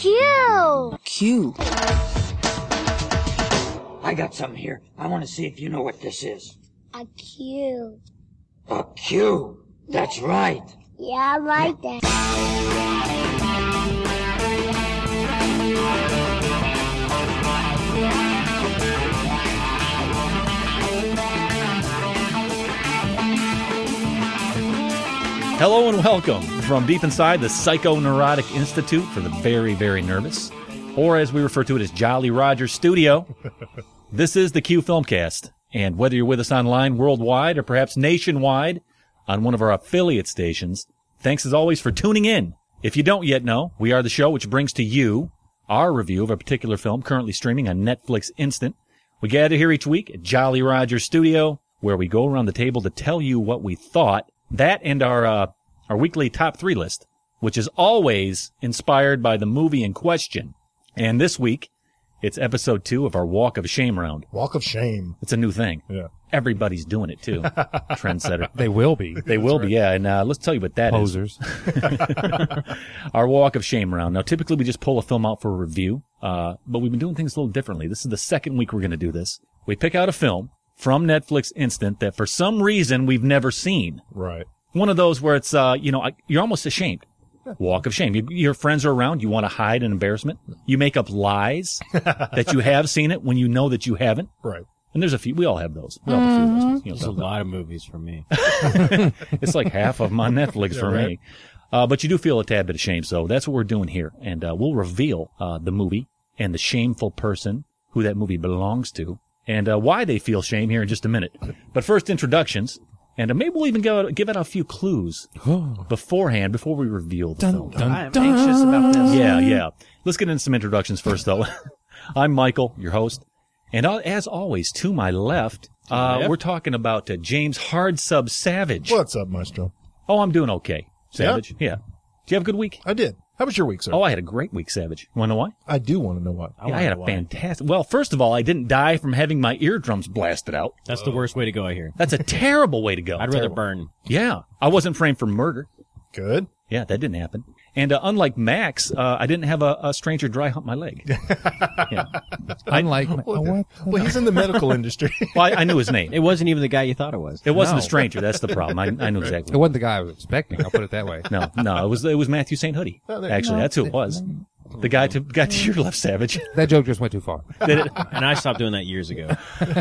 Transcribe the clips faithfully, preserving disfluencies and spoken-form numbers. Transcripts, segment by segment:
Q. Q. I got something here. I want to see if you know what this is. A Q. A Q. That's right. Yeah, right there. Hello and welcome from deep inside the Psychoneurotic Institute for the Very, Very Nervous, or as we refer to it as Jolly Roger Studio. This is the Q Filmcast, and whether you're with us online worldwide or perhaps nationwide on one of our affiliate stations, thanks as always for tuning in. If you don't yet know, we are the show which brings to you our review of a particular film currently streaming on Netflix Instant. We gather here each week at Jolly Roger Studio, where we go around the table to tell you what we thought. That and our uh, our weekly top three list, which is always inspired by the movie in question. And this week, it's episode two of our Walk of Shame round. Walk of Shame. It's a new thing. Yeah. Everybody's doing it, too. Trendsetter. They will be. They will right. be, yeah. And uh, let's tell you what that Posers. is. Our Walk of Shame round. Now, typically we just pull a film out for a review, uh, but we've been doing things a little differently. This is the second week we're going to do this. We pick out a film from Netflix Instant that for some reason we've never seen. Right. One of those where it's, uh, you know, you're almost ashamed. Walk of shame. You, your friends are around. You want to hide an embarrassment. You make up lies that you have seen it when you know that you haven't. Right. And there's a few. We all have those. We all have a few of those. You know, There's a lot of movies for me. It's like half of them on Netflix Yeah, for right. me. Uh, but you do feel a tad bit of shame. So that's what we're doing here. And uh, we'll reveal uh, the movie and the shameful person who that movie belongs to and uh, why they feel shame here in just a minute. But first, introductions. And uh, maybe we'll even go, give out a few clues beforehand, before we reveal the film. Dun, I'm dun. anxious about this. Yeah, yeah. Let's get into some introductions first, though. I'm Michael, your host. And uh, as always, to my left, uh, Left? we're talking about uh, James Hard Sub Savage. What's up, Maestro? Oh, I'm doing okay, Savage. Yeah. Did you have a good week? I did. How was your week, sir? Oh, I had a great week, Savage. You want to know why? I do want to know what. Yeah, I had a fantastic... Well, first of all, I didn't die from having my eardrums blasted out. That's the worst way to go, I hear. That's a terrible way to go. I'd rather Terrible. burn. Yeah. I wasn't framed for murder. Good. Yeah, that didn't happen. And uh, unlike Max, uh, I didn't have a, a stranger dry hump my leg. Yeah. Unlike Well, what? well, he's in the medical industry. Well, I, I knew his name. It wasn't even the guy you thought it was. It wasn't No. a stranger. That's the problem. I, I knew It exactly. wasn't the guy I was expecting. I'll put it that way. No, no, it was it was Matthew Saint Hoodie. Oh, there- Actually, No, that's who it was. The guy to got to your left, Savage. That joke just went too far. Did it? And I stopped doing that years ago.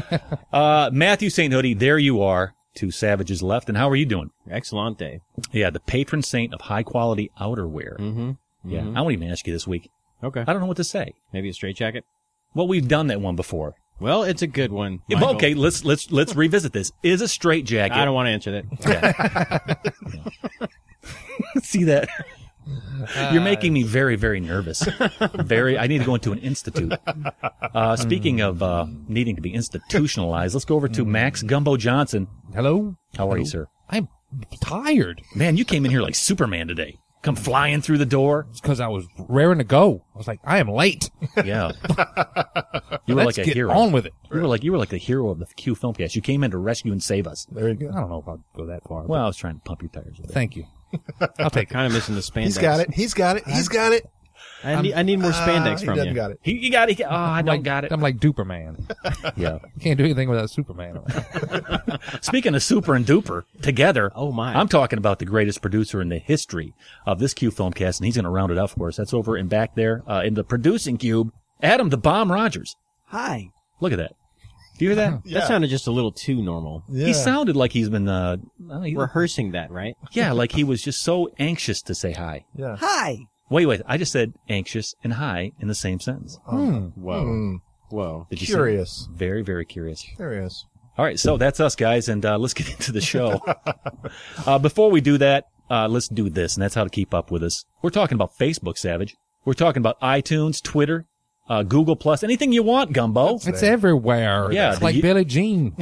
Uh, Matthew Saint Hoodie, there you are to Savage's left. And how are you doing? Excellent day. Yeah, the patron saint of high quality outerwear. Mm-hmm. Yeah, I won't even ask you this week. Okay. I don't know what to say. Maybe a straight jacket? Well, we've done that one before. Well, it's a good one. Yeah, Michael. okay, let's let's let's revisit this. Is a straight jacket? I don't want to answer that. Yeah. See that? You're making me very, very nervous. Very. I need to go into an institute. Uh, speaking of uh, needing to be institutionalized, let's go over to Max Gumbo Johnson. Hello? How are you, sir? I'm tired. Man, you came in here like Superman today. Come flying through the door. It's because I was raring to go. I was like, I am late. Yeah. You were Let's like a get hero. on with it. You were like you were like the hero of the Q Filmcast. You came in to rescue and save us. There you I go. don't know if I'll go that far. Well, I was trying to pump your tires a but bit. thank you. I'll take it. Kind of missing the spandex. He's got it. He's got it. He's got it. I need, I need more Ah, spandex he from doesn't you. got it. He, you got it. Oh, I don't like, got it. I'm like Duperman. Yeah. Can't do anything without Superman. around. Speaking of super and duper, together. Oh, my. I'm talking about the greatest producer in the history of this Q Filmcast, and he's going to round it up for us. That's over and back there uh, in the producing cube. Adam the Bomb Rogers. Hi. Look at that. Do you hear that? Yeah. That sounded just a little too normal. Yeah. He sounded like he's been, uh, uh, he- Rehearsing that, right? yeah, like he was just so anxious to say hi. Yeah. Hi. Wait, wait. I just said anxious and hi in the same sentence. Hmm. Whoa. Hmm. Whoa. Did you see? Curious. Very, very curious. Curious. All right, so that's us, guys, and uh, let's get into the show. uh, before we do that, uh, let's do this, and that's how to keep up with us. We're talking about Facebook, Savage. We're talking about iTunes, Twitter, uh, Google Plus, anything you want, Gumbo. It's everywhere. Yeah, It's the like y- Billie Jean.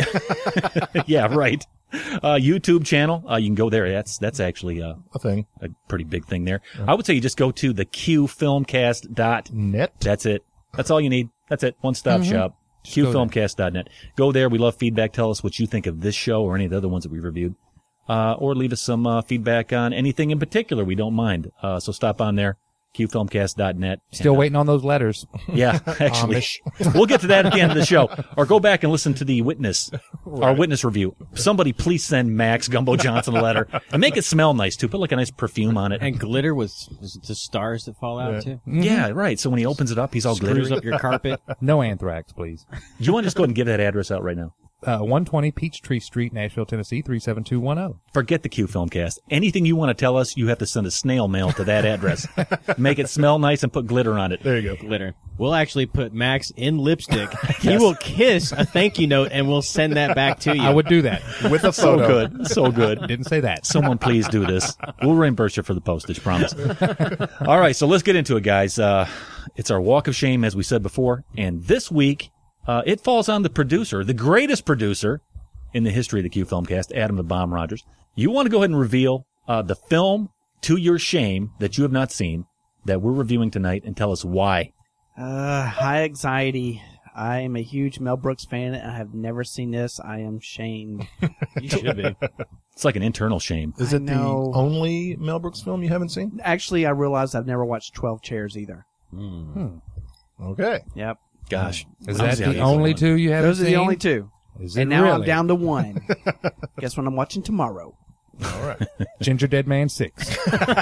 Yeah, right. Uh, YouTube channel, uh, you can go there. That's that's actually uh, A thing. a pretty big thing there. I would say you just go to the Q Filmcast dot Net. That's it. That's all you need. That's it. One stop shop. Q Filmcast dot net. Go there. We love feedback. Tell us what you think of this show or any of the other ones that we reviewed. Uh, or leave us some uh, feedback on anything in particular. We don't mind. Uh, so stop on there. q filmcast dot net. Still waiting on those letters. Yeah, actually. We'll get to that at the end of the show. Or go back and listen to the witness, our witness review. Somebody please send Max Gumbo Johnson a letter. And make it smell nice, too. Put like a nice perfume on it. And glitter with is it the stars that fall out, Yeah. too? Yeah, right. So when he opens it up, he's all Screws glittery. up your carpet. No anthrax, please. You want to just go ahead and give that address out right now? Uh, one twenty Peachtree Street, Nashville, Tennessee, three seven two one zero. Forget the Q Filmcast. Anything you want to tell us, you have to send a snail mail to that address. Make it smell nice and put glitter on it. There you go. Glitter. We'll actually put Max in lipstick. He will kiss a thank you note, and we'll send that back to you. I would do that. With a So photo. good. So good. Didn't say that. Someone please do this. We'll reimburse you for the postage, promise. All right, so let's get into it, guys. Uh, it's our walk of shame, as we said before. And this week, uh, it falls on the producer, the greatest producer in the history of the Q Filmcast, Adam the Bomb Rogers. You want to go ahead and reveal uh, the film, to your shame, that you have not seen, that we're reviewing tonight, and tell us why. Uh, High Anxiety. I am a huge Mel Brooks fan. I have never seen this. I am shamed. You should be. It's like an internal shame. Is I it the know. only Mel Brooks film you haven't seen? Actually, I realized I've never watched twelve Chairs either. Okay. Yep. Gosh. Is I that was the easy only one. two you haven't Those are seen? the only two. Is it And now really? I'm down to one. Guess what I'm watching tomorrow? All right. Ginger Dead Man six.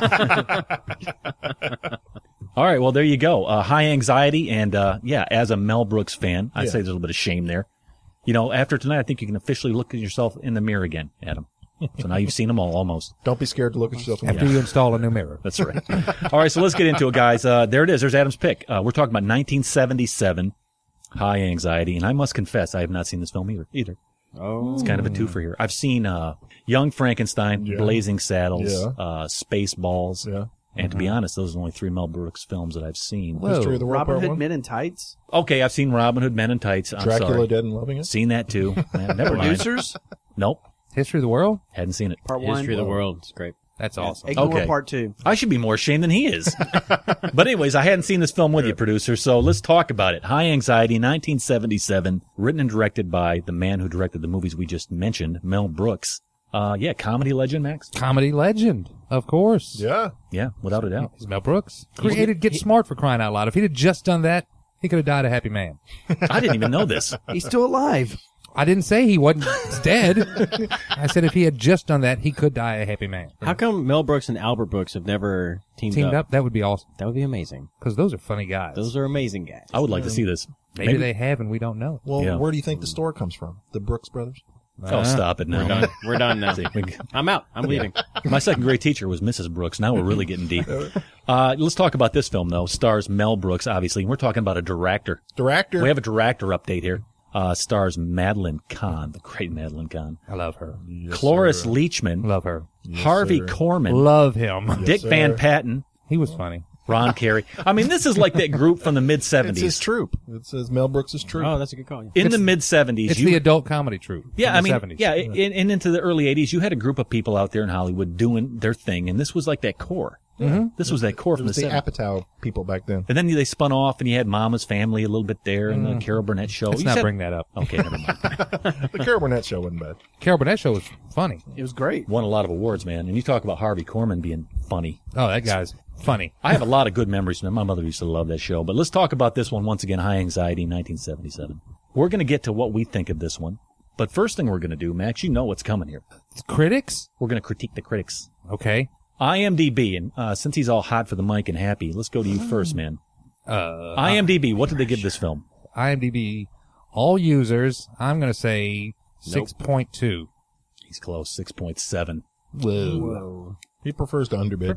All right, well, there you go. Uh, high anxiety, and uh, yeah, as a Mel Brooks fan, I'd Yeah. say there's a little bit of shame there. You know, after tonight, I think you can officially look at yourself in the mirror again, Adam. So now you've seen them all, almost. Don't be scared to look at yourself in the After mirror. you install a new mirror. That's right. All right, so let's get into it, guys. Uh, there it is. There's Adam's pick. Uh, we're talking about nineteen seventy-seven, High Anxiety, and I must confess, I have not seen this film either. Either. Oh. It's kind of a twofer here. I've seen uh, Young Frankenstein, Yeah. Blazing Saddles, Yeah. uh, Spaceballs, Yeah. and to be honest, those are the only three Mel Brooks films that I've seen. Whoa. History of the World Robin Part Hood One. Men in Tights. Okay, I've seen Robin Hood Men in Tights. I'm Dracula sorry. Dead and Loving It. Seen that too. Man, never mind. Producers. Nope, History of the World? hadn't seen it. Part one. History of the world. It's great. That's awesome. Ignore Okay. Part two. I should be more ashamed than he is. But anyways, I hadn't seen this film with you, producer, so let's talk about it. High Anxiety, nineteen seventy-seven, written and directed by the man who directed the movies we just mentioned, Mel Brooks. Uh, yeah, comedy legend, Max? Comedy legend, of course. Yeah. Yeah, without a doubt. He's Mel Brooks. Created Get Smart, for crying out loud. If he'd have just done that, he could have died a happy man. I didn't even know this. He's still alive. I didn't say he wasn't dead. I said if he had just done that, he could die a happy man. How come Mel Brooks and Albert Brooks have never teamed, Teamed up, that would be awesome. That would be amazing. Because those are funny guys. Those are amazing guys. I would like to see this. Maybe, they have and we don't know. Well, Yeah. where do you think the store comes from? The Brooks brothers? Oh, stop it now. We're done. We're done now. See, we- I'm out. I'm leaving. My second grade teacher was Missus Brooks. Now we're really getting deep. Uh, let's talk about this film, though. Stars Mel Brooks, obviously. We're talking about a director. Director. We have a director update here. Uh, stars Madeline Kahn, the great Madeline Kahn. I love her. Cloris Leachman. Love her. Harvey sir. Korman. Love him. Dick sir. Van Patten. He was funny. Ron Carey. I mean, this is like that group from the It's his mid-seventies. troop. It says Mel Brooks' troop. Oh, that's a good call. Yeah. In It's- the mid-seventies. It's you, the adult comedy troupe. yeah, from I the mean, seventies. yeah, in, and into the early eighties, you had a group of people out there in Hollywood doing their thing, and this was like that core. Mm-hmm. This was that core it from was the the seventies. Apatow people back then. And then they spun off, and you had Mama's Family a little bit there, and the Carol Burnett show. Let's You not said- bring that up. Okay, never mind. The Carol Burnett show wasn't bad. Carol Burnett show was funny. It was great. Won a lot of awards, man. And you talk about Harvey Korman being funny. Oh, that guy's funny. I have a lot of good memories. My mother used to love that show. But let's talk about this one once again, High Anxiety, nineteen seventy-seven. We're going to get to what we think of this one. But first thing we're going to do, Max, you know what's coming here. Critics? We're going to critique the critics. Okay. IMDb, and uh, since he's all hot for the mic and happy, let's go to you first, man. Uh, IMDb, what did they give this film? IMDb, all users, I'm going to say six point two. He's close, six point seven. Whoa. Whoa. He prefers to underbid.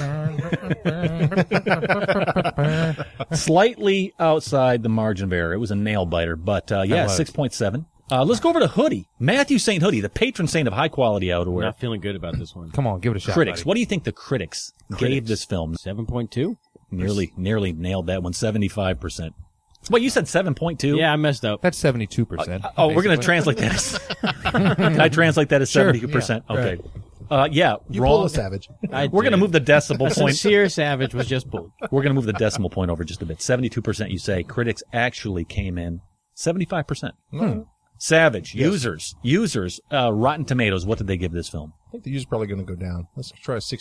Slightly outside the margin of error. It was a nail biter, but uh, yeah, was. six point seven. Uh, let's go over to Hoodie. Matthew Saint Hoodie, the patron saint of high-quality We're outerwear. not feeling good about this one. Come on, give it a shot. Critics, buddy. what do you think the critics, gave this film? seven point two? Nearly, nearly nailed that one, seventy-five percent. Well, you said seven point two? Yeah, I messed up. That's seventy-two percent. Oh, we're going to translate that as... Can I translate that as Sure, seventy percent? yeah, Okay. Uh, yeah, You wrong. pull a savage. I We're going to did. move the decimal A point. sincere savage was just pulled. We're going to move the decimal point over just a bit. seventy-two percent, you say. Critics actually came in seventy-five percent. Hmm. Savage. Yes. Users. Users. Uh, Rotten Tomatoes. What did they give this film? I think the user's probably going to go down. Let's try sixty-eight.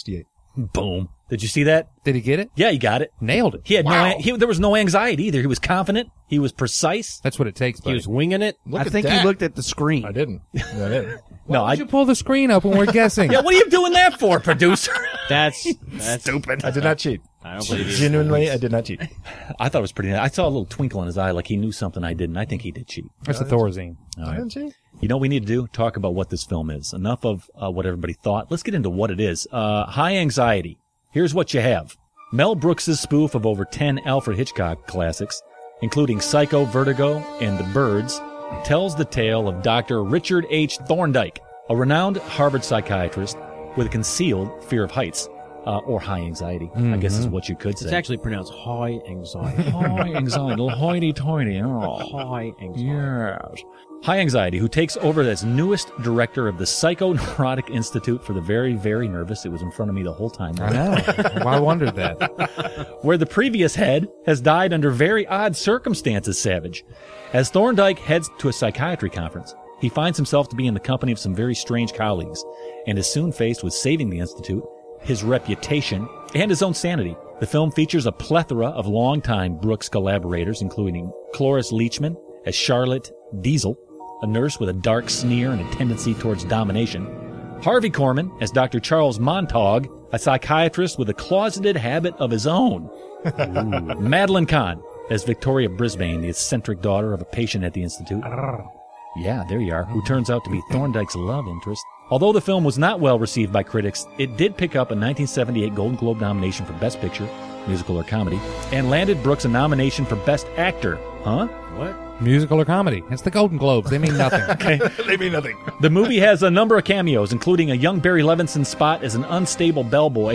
Boom. Did you see that? Did he get it? Yeah, he got it. Nailed it. He had no. He, there was no anxiety either. He was confident. He was precise. That's what it takes, He buddy. was winging it. Look I at think that. he looked at the screen. I didn't. I didn't. No, Why I. did you pull the screen up when we're guessing? Yeah, what are you doing that for, producer? That's that's Stupid. I did not cheat. I don't believe you. Genuinely, I did not cheat. I thought it was pretty. I saw a little twinkle in his eye, like he knew something I didn't. I think he did cheat. That's a Thorazine. All I right. didn't cheat. You know what we need to do? Talk about what this film is. Enough of uh, what everybody thought. Let's get into what it is. Uh, High Anxiety. Here's what you have. Mel Brooks' spoof of over ten Alfred Hitchcock classics, including Psycho, Vertigo, and The Birds, tells the tale of Doctor Richard H. Thorndike, a renowned Harvard psychiatrist with a concealed fear of heights, uh, or high anxiety, I guess is what you could say. It's actually pronounced high anxiety. high anxiety, hoity-toity. Oh. High anxiety. Yes. High Anxiety, who takes over as newest director of the Psychoneurotic Institute for the Very, Very Nervous. It was in front of me the whole time. I know. Well, I wondered that. Where the previous head has died under very odd circumstances, Savage. As Thorndike heads to a psychiatry conference, he finds himself to be in the company of some very strange colleagues, and is soon faced with saving the Institute, his reputation, and his own sanity. The film features a plethora of longtime Brooks collaborators, including Cloris Leachman as Charlotte Diesel, a nurse with a dark sneer and a tendency towards domination. Harvey Korman as Doctor Charles Montague, a psychiatrist with a closeted habit of his own. Madeline Kahn as Victoria Brisbane, the eccentric daughter of a patient at the Institute. Yeah, there you are, who turns out to be Thorndike's love interest. Although the film was not well received by critics, it did pick up a nineteen seventy-eight Golden Globe nomination for Best Picture, Musical or Comedy, and landed Brooks a nomination for Best Actor. Huh? What? Musical or comedy? It's the Golden Globes. They mean nothing. They mean nothing. The movie has a number of cameos, including a young Barry Levinson spot as an unstable bellboy,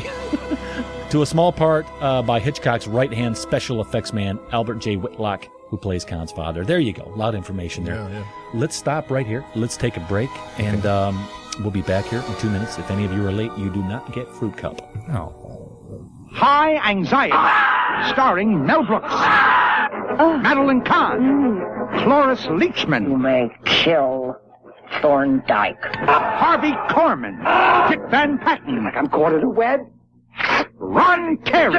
to a small part uh, by Hitchcock's right-hand special effects man, Albert J. Whitlock, who plays Con's father. There you go. A lot of information there. Yeah, yeah. Let's stop right here. Let's take a break, and um, we'll be back here in two minutes. If any of you are late, you do not get fruit cup. Oh. High Anxiety, starring Mel Brooks, Madeline Kahn, Cloris Leachman, You may kill Thorndike. Harvey Korman, Dick Van Patten, I'm quarter to wed. Ron Carey,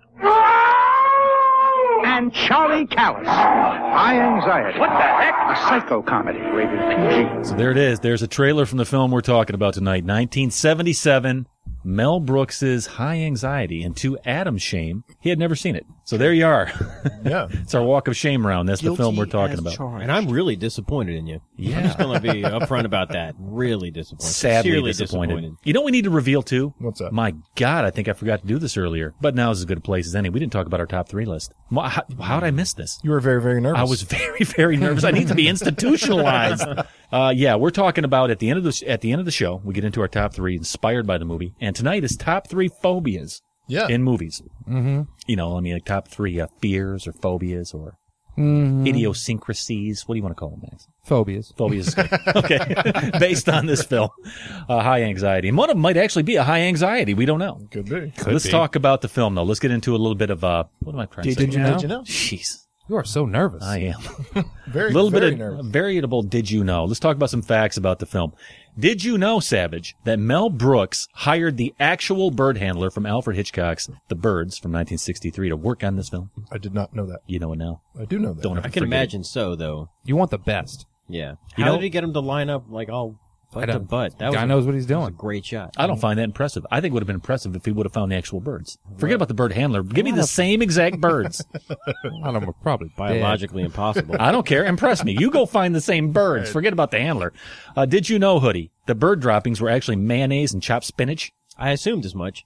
and Charlie Callis. High Anxiety. What the heck? A psycho comedy, rated P G. So there it is. There's a trailer from the film we're talking about tonight. nineteen seventy-seven, Mel Brooks's High Anxiety. And to Adam's shame, he had never seen it. So there you are. Yeah. It's our walk of shame round. That's the film we're talking as about. charged. And I'm really disappointed in you. Yeah. I'm just going to be upfront about that. Really disappointed. Sadly Sincerely disappointed. You know what we need to reveal too? What's that? My God, I think I forgot to do this earlier. But now is as good a place as any. We didn't talk about our top three list. Why- How, how did I miss this? You were very, very nervous. I was very, very nervous. I need to be institutionalized. Uh, yeah, we're talking about at the end of the at the end of the show. We get into our top three, inspired by the movie, and tonight is top three phobias Yeah. in movies. Mm-hmm. You know, I mean, like top three uh, fears or phobias or Mm-hmm. idiosyncrasies. What do you want to call them, Max? Phobias. Phobias is good. Okay, based on this film, uh, High Anxiety, and one of them might actually be a high anxiety. We don't know. Could be. So let's talk about the film, though. Let's get into a little bit of uh, what am I trying to say? Did you know? Did you know? Jeez. You are so nervous. I am. Very, A little very bit of nervous. variable did you know. Let's talk about some facts about the film. Did you know, Savage, that Mel Brooks hired the actual bird handler from Alfred Hitchcock's The Birds from nineteen sixty-three to work on this film? I did not know that. You know it now. I do know that. Don't now. ever I can forget it. imagine so, though. You want the best. Yeah. You How know- did he get him to line up like all I butt to don't- butt? That was guy a- knows what he's that was doing. a great shot. I don't find that impressive. I think it would have been impressive if he would have found the actual birds. Forget about the bird handler. Give me the same exact birds. A lot of them are probably dead. Biologically impossible. I don't care. Impress me. You go find the same birds. Forget about the handler. Uh, did you know, Hoodie, the bird droppings were actually mayonnaise and chopped spinach? I assumed as much.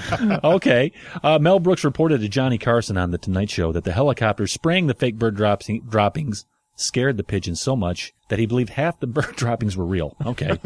Okay. Uh, Mel Brooks reported to Johnny Carson on The Tonight Show that the helicopter spraying the fake bird drops- droppings scared the pigeons so much that he believed half the bird droppings were real. Okay.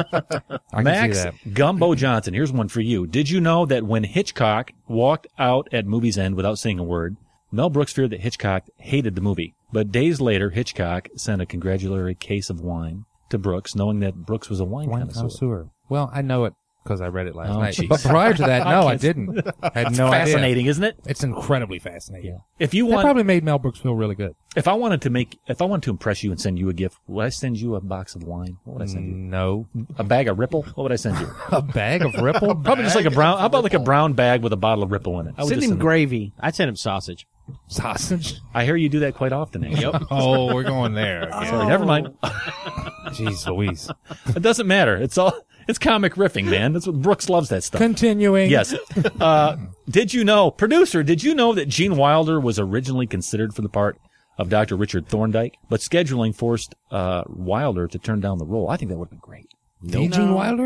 I can Max see that. Gumbo Johnson, here's one for you. Did you know that when Hitchcock walked out at movie's end without saying a word, Mel Brooks feared that Hitchcock hated the movie? But days later, Hitchcock sent a congratulatory case of wine to Brooks, knowing that Brooks was a wine, Wine connoisseur. connoisseur. Well, I know it because I read it last Oh, night. jeez. But prior to that, I no, I can't- didn't. I had no idea. Fascinating, isn't it? It's incredibly fascinating. If you That want, probably made Mel Brooks feel really good. if I wanted to make, if I wanted to impress you and send you a gift, would I send you a box of wine? What would I send you? No. A bag of Ripple? What would I send you? A bag of Ripple? Probably just like a brown. How about like a brown bag with a bottle of Ripple in it? I would Send just him send- gravy. I'd send him sausage. Sausage? I hear you do that quite often. Amy. Yep. Oh, we're going there. again. Sorry, never mind. Jeez Louise. It doesn't matter. It's all. It's comic riffing, man. That's what Brooks loves. That stuff. Continuing. Yes. Uh, did you know, producer? Did you know that Gene Wilder was originally considered for the part of Doctor Richard Thorndike, but scheduling forced uh, Wilder to turn down the role? I think that would have been great. The Gene Wilder?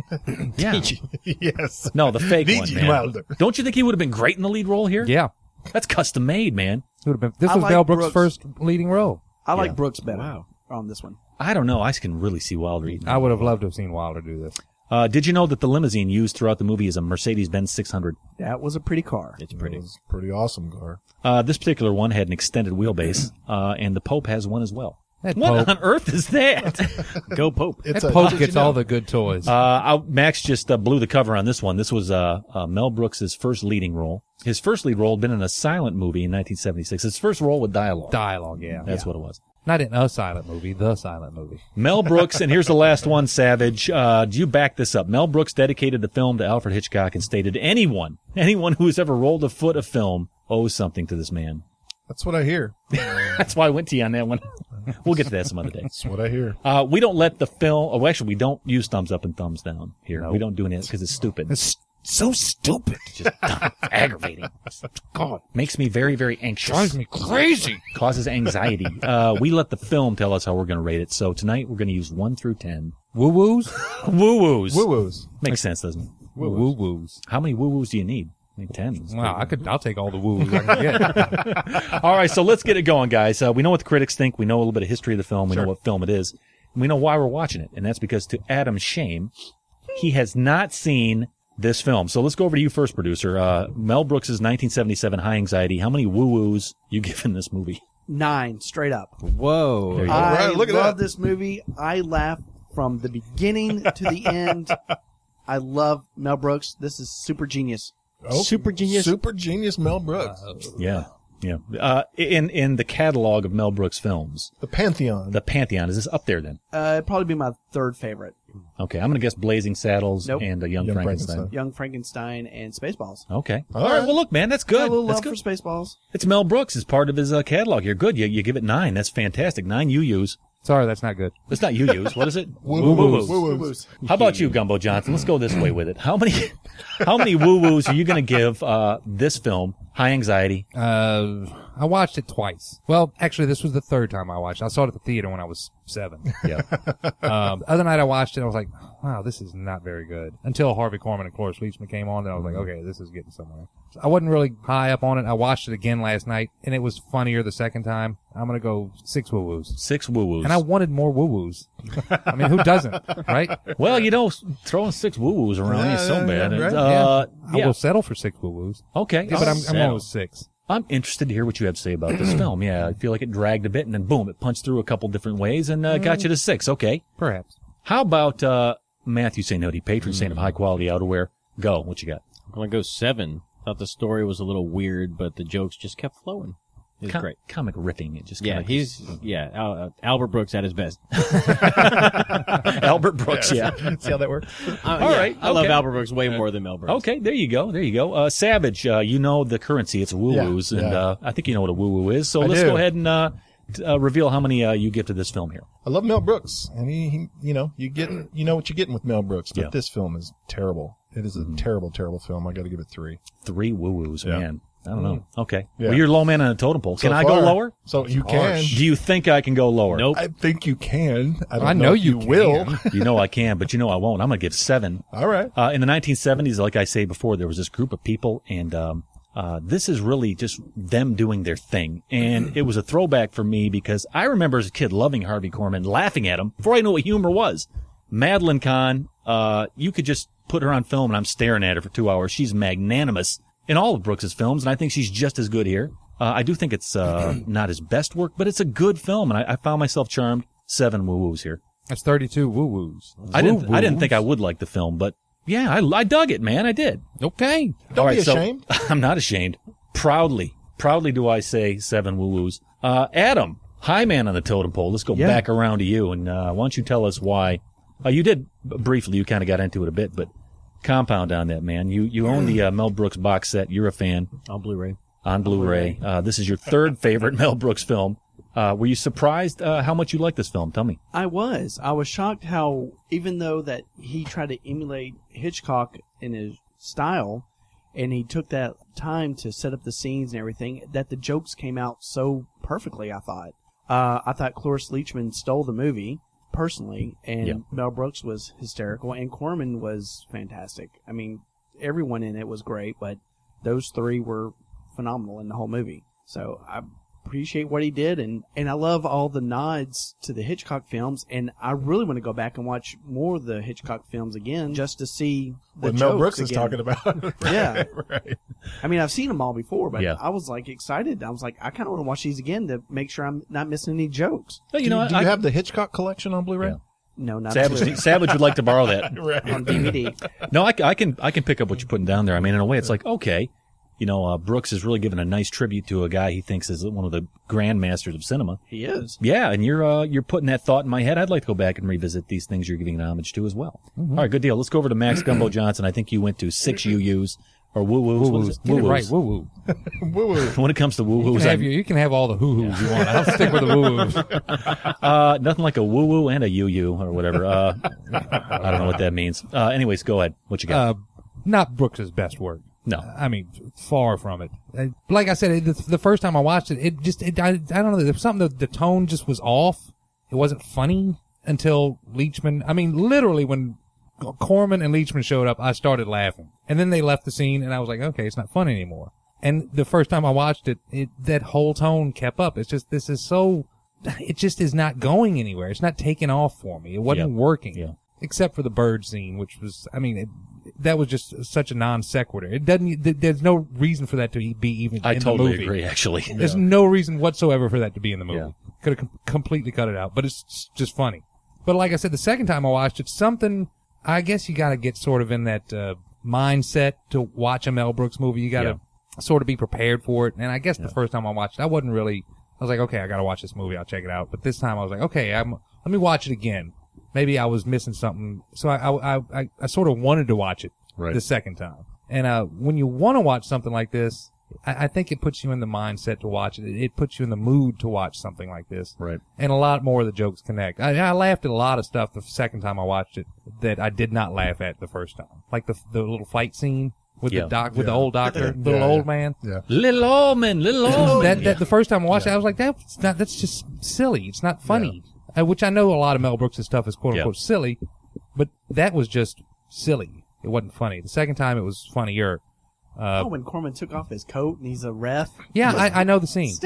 Yeah. Yes. No, the fake The one, Gene man. Wilder. Don't you think he would have been great in the lead role here? Yeah. That's custom made, man. It would have been. This I was like Mel Brooks' Brooks. first leading role. I like Yeah. Brooks better on this one. I don't know. I can really see Wilder eating. I would have loved to have seen Wilder do this. Uh, did you know that the limousine used throughout the movie is a Mercedes-Benz six hundred? That was a pretty car. It's It pretty. was a pretty awesome car. Uh, this particular one had an extended wheelbase, uh, and the Pope has one as well. That What Pope, on earth is that? Go Pope. It's that a, Pope did gets you know? all the good toys. Uh, I, Max just uh, blew the cover on this one. This was uh, uh, Mel Brooks' first leading role. His first lead role had been in a silent movie in nineteen seventy-six. His first role with dialogue. Dialogue, yeah. That's yeah. what it was. Not in a silent movie, the silent movie. Mel Brooks, and here's the last one, Savage. Uh, do you back this up? Mel Brooks dedicated the film to Alfred Hitchcock and stated, anyone, anyone who has ever rolled a foot of film owes something to this man. That's what I hear. That's why I went to you on that one. We'll get to that some other day. That's what I hear. Uh, we don't let the film, oh, actually, we don't use thumbs up and thumbs down here. We don't do any of that because it's stupid. It's so stupid. Just aggravating. God, makes me very, very anxious. Drives me crazy. Causes anxiety. Uh, we let the film tell us how we're going to rate it. So tonight we're going to use one through ten. Woo-woos? Woo-woos. Woo-woos. Makes sense, doesn't it? Woo-woos. How many woo-woos do you need? I mean, ten. Wow, I could, I'll take all the woo-woos I can get. All right, so let's get it going, guys. Uh, we know what the critics think. We know a little bit of history of the film. We know what film it is. And we know why we're watching it. And that's because, to Adam's shame, he has not seen this film. So let's go over to you first, producer. Uh, Mel Brooks' nineteen seventy-seven High Anxiety. How many woo-woos you giving this movie? Nine, straight up. Whoa. There you go. I right, look at love that. this movie. I laugh from the beginning to the end. I love Mel Brooks. This is super genius. Oh, Super genius. Super genius Mel Brooks. Yeah, yeah. Uh, in in the catalog of Mel Brooks films, the Pantheon. the Pantheon, is this up there then? Uh, it'd probably be my third favorite. Okay, I'm going to guess Blazing Saddles Nope. and uh, Young, Young Frankenstein. Frankenstein. Young Frankenstein and Spaceballs. Okay. All All right. right. Well, look, man, that's Got good. a little That's love good. for Spaceballs. It's Mel Brooks. It's part of his uh, catalog here. Good. You, you give it nine. That's fantastic. Nine U-Us. Sorry, that's not good. It's not U-Us. What is it? Woo-woos. Woo-woos. Woo-woos. How about you, Gumbo Johnson? Let's go this way with it. How many, how many woo-woos are you going to give uh, this film, High Anxiety? Uh, I watched it twice. Well, actually, this was the third time I watched it. I saw it at the theater when I was seven. Yeah. Um, the other night I watched it, I was like, wow, this is not very good. Until Harvey Korman and Cloris Leachman came on, then I was like, okay, this is getting somewhere. So I wasn't really high up on it. I watched it again last night, and it was funnier the second time. I'm going to go six woo-woos. Six woo-woos. And I wanted more woo-woos. I mean, who doesn't, right? well, you know, throwing six woo-woos around ain't so Yeah, bad. yeah, right. Uh, I yeah. will settle for six woo-woos. Okay. Yeah, but I'm, I'm settle. going with six. I'm interested to hear what you have to say about this film. Yeah, I feel like it dragged a bit, and then boom, it punched through a couple different ways and uh, got you to six. Okay. Perhaps. How about uh, Matthew Saint Hoodie, patron saint of high quality outerwear? Go. What you got? I'm going to go seven. Thought the story was a little weird, but the jokes just kept flowing. It was Com- great. Comic ripping. It just Yeah, kinda- he's, yeah, Al, uh, Albert Brooks at his best. Albert Brooks. Yeah. See how that works? All right, I love okay. Albert Brooks way more than Mel Brooks. Okay, there you go. There you go. Uh, Savage, uh, you know the currency. It's woo-woos, Yeah, and yeah. uh, I think you know what a woo-woo is. So I let's do. go ahead and uh, t- uh, reveal how many uh, you give to this film here. I love Mel Brooks, and he, he, you know, you get, you know what you're getting with Mel Brooks, but Yeah. this film is terrible. It is a terrible, terrible film. I got to give it three. Three woo-woos, Yeah. man. I don't know. Okay. Yeah. Well, you're low man on a totem pole. Can So I go far. lower? So you can. Do you think I can go lower? Nope. I think you can. I, don't I know, know if you you will. can. You know I can, but you know I won't. I'm going to give seven. All right. Uh, in the nineteen seventies, like I say before, there was this group of people, and um, uh, this is really just them doing their thing. And it was a throwback for me because I remember as a kid loving Harvey Korman, laughing at him before I knew what humor was. Madeline Kahn, uh, you could just put her on film, and I'm staring at her for two hours. She's magnanimous in all of Brooks's films, and I think she's just as good here. Uh, I do think it's uh, not his best work, but it's a good film, and I, I found myself charmed. Seven woo-woos here. That's thirty-two woo-woos. I didn't. I didn't Woo-woos. think I would like the film, but Yeah, I, I dug it, man. I did. Okay. Don't All right, be so- ashamed. I'm not ashamed. Proudly, proudly do I say seven woo-woos. Uh, Adam, high man on the totem pole. Let's go Yeah. back around to you, and uh, why don't you tell us why? Uh, you did b- briefly. You kind of got into it a bit, but compound on that, man. You you own the uh, Mel Brooks box set. You're a fan On Blu-ray. on Blu-ray. Uh, this is your third favorite Mel Brooks film. Uh, were you surprised uh, how much you like this film? Tell me. I was. I was shocked how, even though that he tried to emulate Hitchcock in his style, and he took that time to set up the scenes and everything, that the jokes came out so perfectly, I thought. Uh, I thought Cloris Leachman stole the movie, personally, and Yeah. Mel Brooks was hysterical, and Corman was fantastic. I mean, everyone in it was great, but those three were phenomenal in the whole movie. So I appreciate what he did, and, and I love all the nods to the Hitchcock films, and I really want to go back and watch more of the Hitchcock films again just to see the What Mel jokes Brooks is again. talking about. Yeah. Right. I mean, I've seen them all before, but Yeah. I was like excited. I was like, I kind of want to watch these again to make sure I'm not missing any jokes. Well, Do you you, know, do I, you have the Hitchcock collection on Blu-ray? Yeah. No, not Savage, Savage would like to borrow that. Right. on D V D. No, I, I can I can pick up what you're putting down there. I mean, in a way, it's like, okay, you know, uh, Brooks is really giving a nice tribute to a guy he thinks is one of the grandmasters of cinema. He is. Yeah, and you're uh, you're putting that thought in my head. I'd like to go back and revisit these things you're giving homage to as well. All right, good deal. Let's go over to Max Gumbo Johnson. I think you went to six U Us or woo woos. What is it? Get it Woo-woos. right. Woo woo. Woo-woo. When it comes to woo You, woos, can have your- you can have all the hoo hoos you want. I'll stick with the woo woos. uh, nothing like a woo woo and a U U or whatever. Uh, I don't know what that means. Uh, anyways, go ahead. What you got? Uh, not Brooks's best work. No. I mean, far from it. Uh, Like I said, it, the, the first time I watched it, it just, it, I, I don't know, there was something, the, the tone just was off. It wasn't funny until Leachman, I mean, literally when Corman and Leachman showed up, I started laughing. And then they left the scene and I was like, okay, it's not fun anymore. And the first time I watched it, it, that whole tone kept up. It's just, this is so, it just is not going anywhere. It's not taking off for me. It wasn't Yeah. working. Yeah. Except for the bird scene, which was, I mean, it, that was just such a non sequitur. It doesn't, th- there's no reason for that to be even I in totally the movie. agree, actually. There's no reason whatsoever for that to be in the movie. Yeah. Could have com- completely cut it out, but it's just funny. But like I said, the second time I watched it, something, I guess you gotta get sort of in that, uh, mindset to watch a Mel Brooks movie. You gotta sort of be prepared for it. And I guess the first time I watched it, I wasn't really, I was like, okay, I gotta watch this movie. I'll check it out. But this time I was like, okay, I'm, let me watch it again. Maybe I was missing something. So I, I, I, I sort of wanted to watch it Right. the second time. And, uh, when you want to watch something like this, I, I think it puts you in the mindset to watch it. It puts you in the mood to watch something like this. Right. And a lot more of the jokes connect. I, I laughed at a lot of stuff the second time I watched it that I did not laugh at the first time. Like the, the little fight scene with Yeah. the doc, with Yeah. the old doctor, little Yeah, old yeah. man. Yeah. Little old man, little old That, man. that the first time I watched it, I was like, that's not, that's just silly. It's not funny. Uh, which I know a lot of Mel Brooks' stuff is quote unquote Yeah. silly, but that was just silly. It wasn't funny. The second time it was funnier. Uh, Oh, when Corman took off his coat and he's a ref. yeah, I, I know the scene.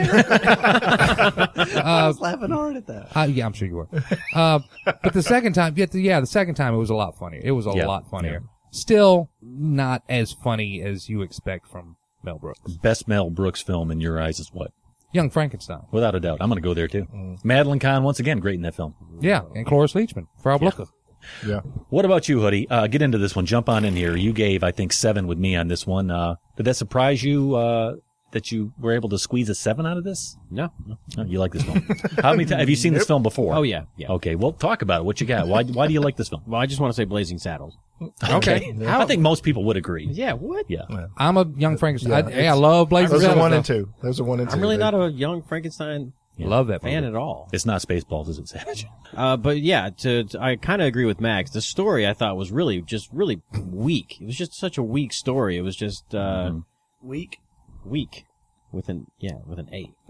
I was laughing hard at that. Uh, yeah, I'm sure you were. Uh, but the second time, yeah, the, yeah, the second time it was a lot funnier. It was a Yeah, lot funnier. Still not as funny as you expect from Mel Brooks. Best Mel Brooks film in your eyes is what? Young Frankenstein. Without a doubt. I'm going to go there, too. Madeline Kahn, once again, great in that film. Yeah, and Cloris Leachman. Frau Blucher. Yeah. What about you, Hoodie? Uh, get into this one. Jump on in here. You gave, I think, seven with me on this one. Uh, did that surprise you uh, that you were able to squeeze a seven out of this? No. Oh, you like this film? How many times have you seen this film before? Oh, yeah. Yeah. Okay, well, talk about it. What you got? Why Why do you like this film? Well, I just want to say Blazing Saddles. Okay. I think most people would agree. Yeah, what? Yeah. I'm a Young Frankenstein. Yeah, I, hey, I it's- love Blazing Those are Saddles, one though. and two. Those are one and two. I'm really They- not a Young Frankenstein Love that fan movie. at all. It's not Spaceballs, is it, Savage? Uh, but yeah, to, to I kind of agree with Max. The story I thought was really just really weak. It was just such a weak story. It was just uh, Weak. weak with an yeah with an A.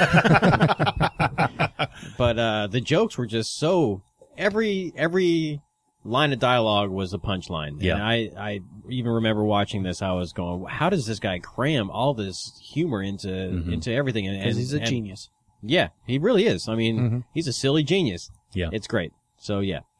But uh, the jokes were just so every every line of dialogue was a punchline. Yeah. And I I even remember watching this. I was going, how does this guy cram all this humor into Mhm. into everything? And, Because and he's a and- genius. Yeah, he really is. I mean, Mhm. he's a silly genius. Yeah. It's great. So yeah,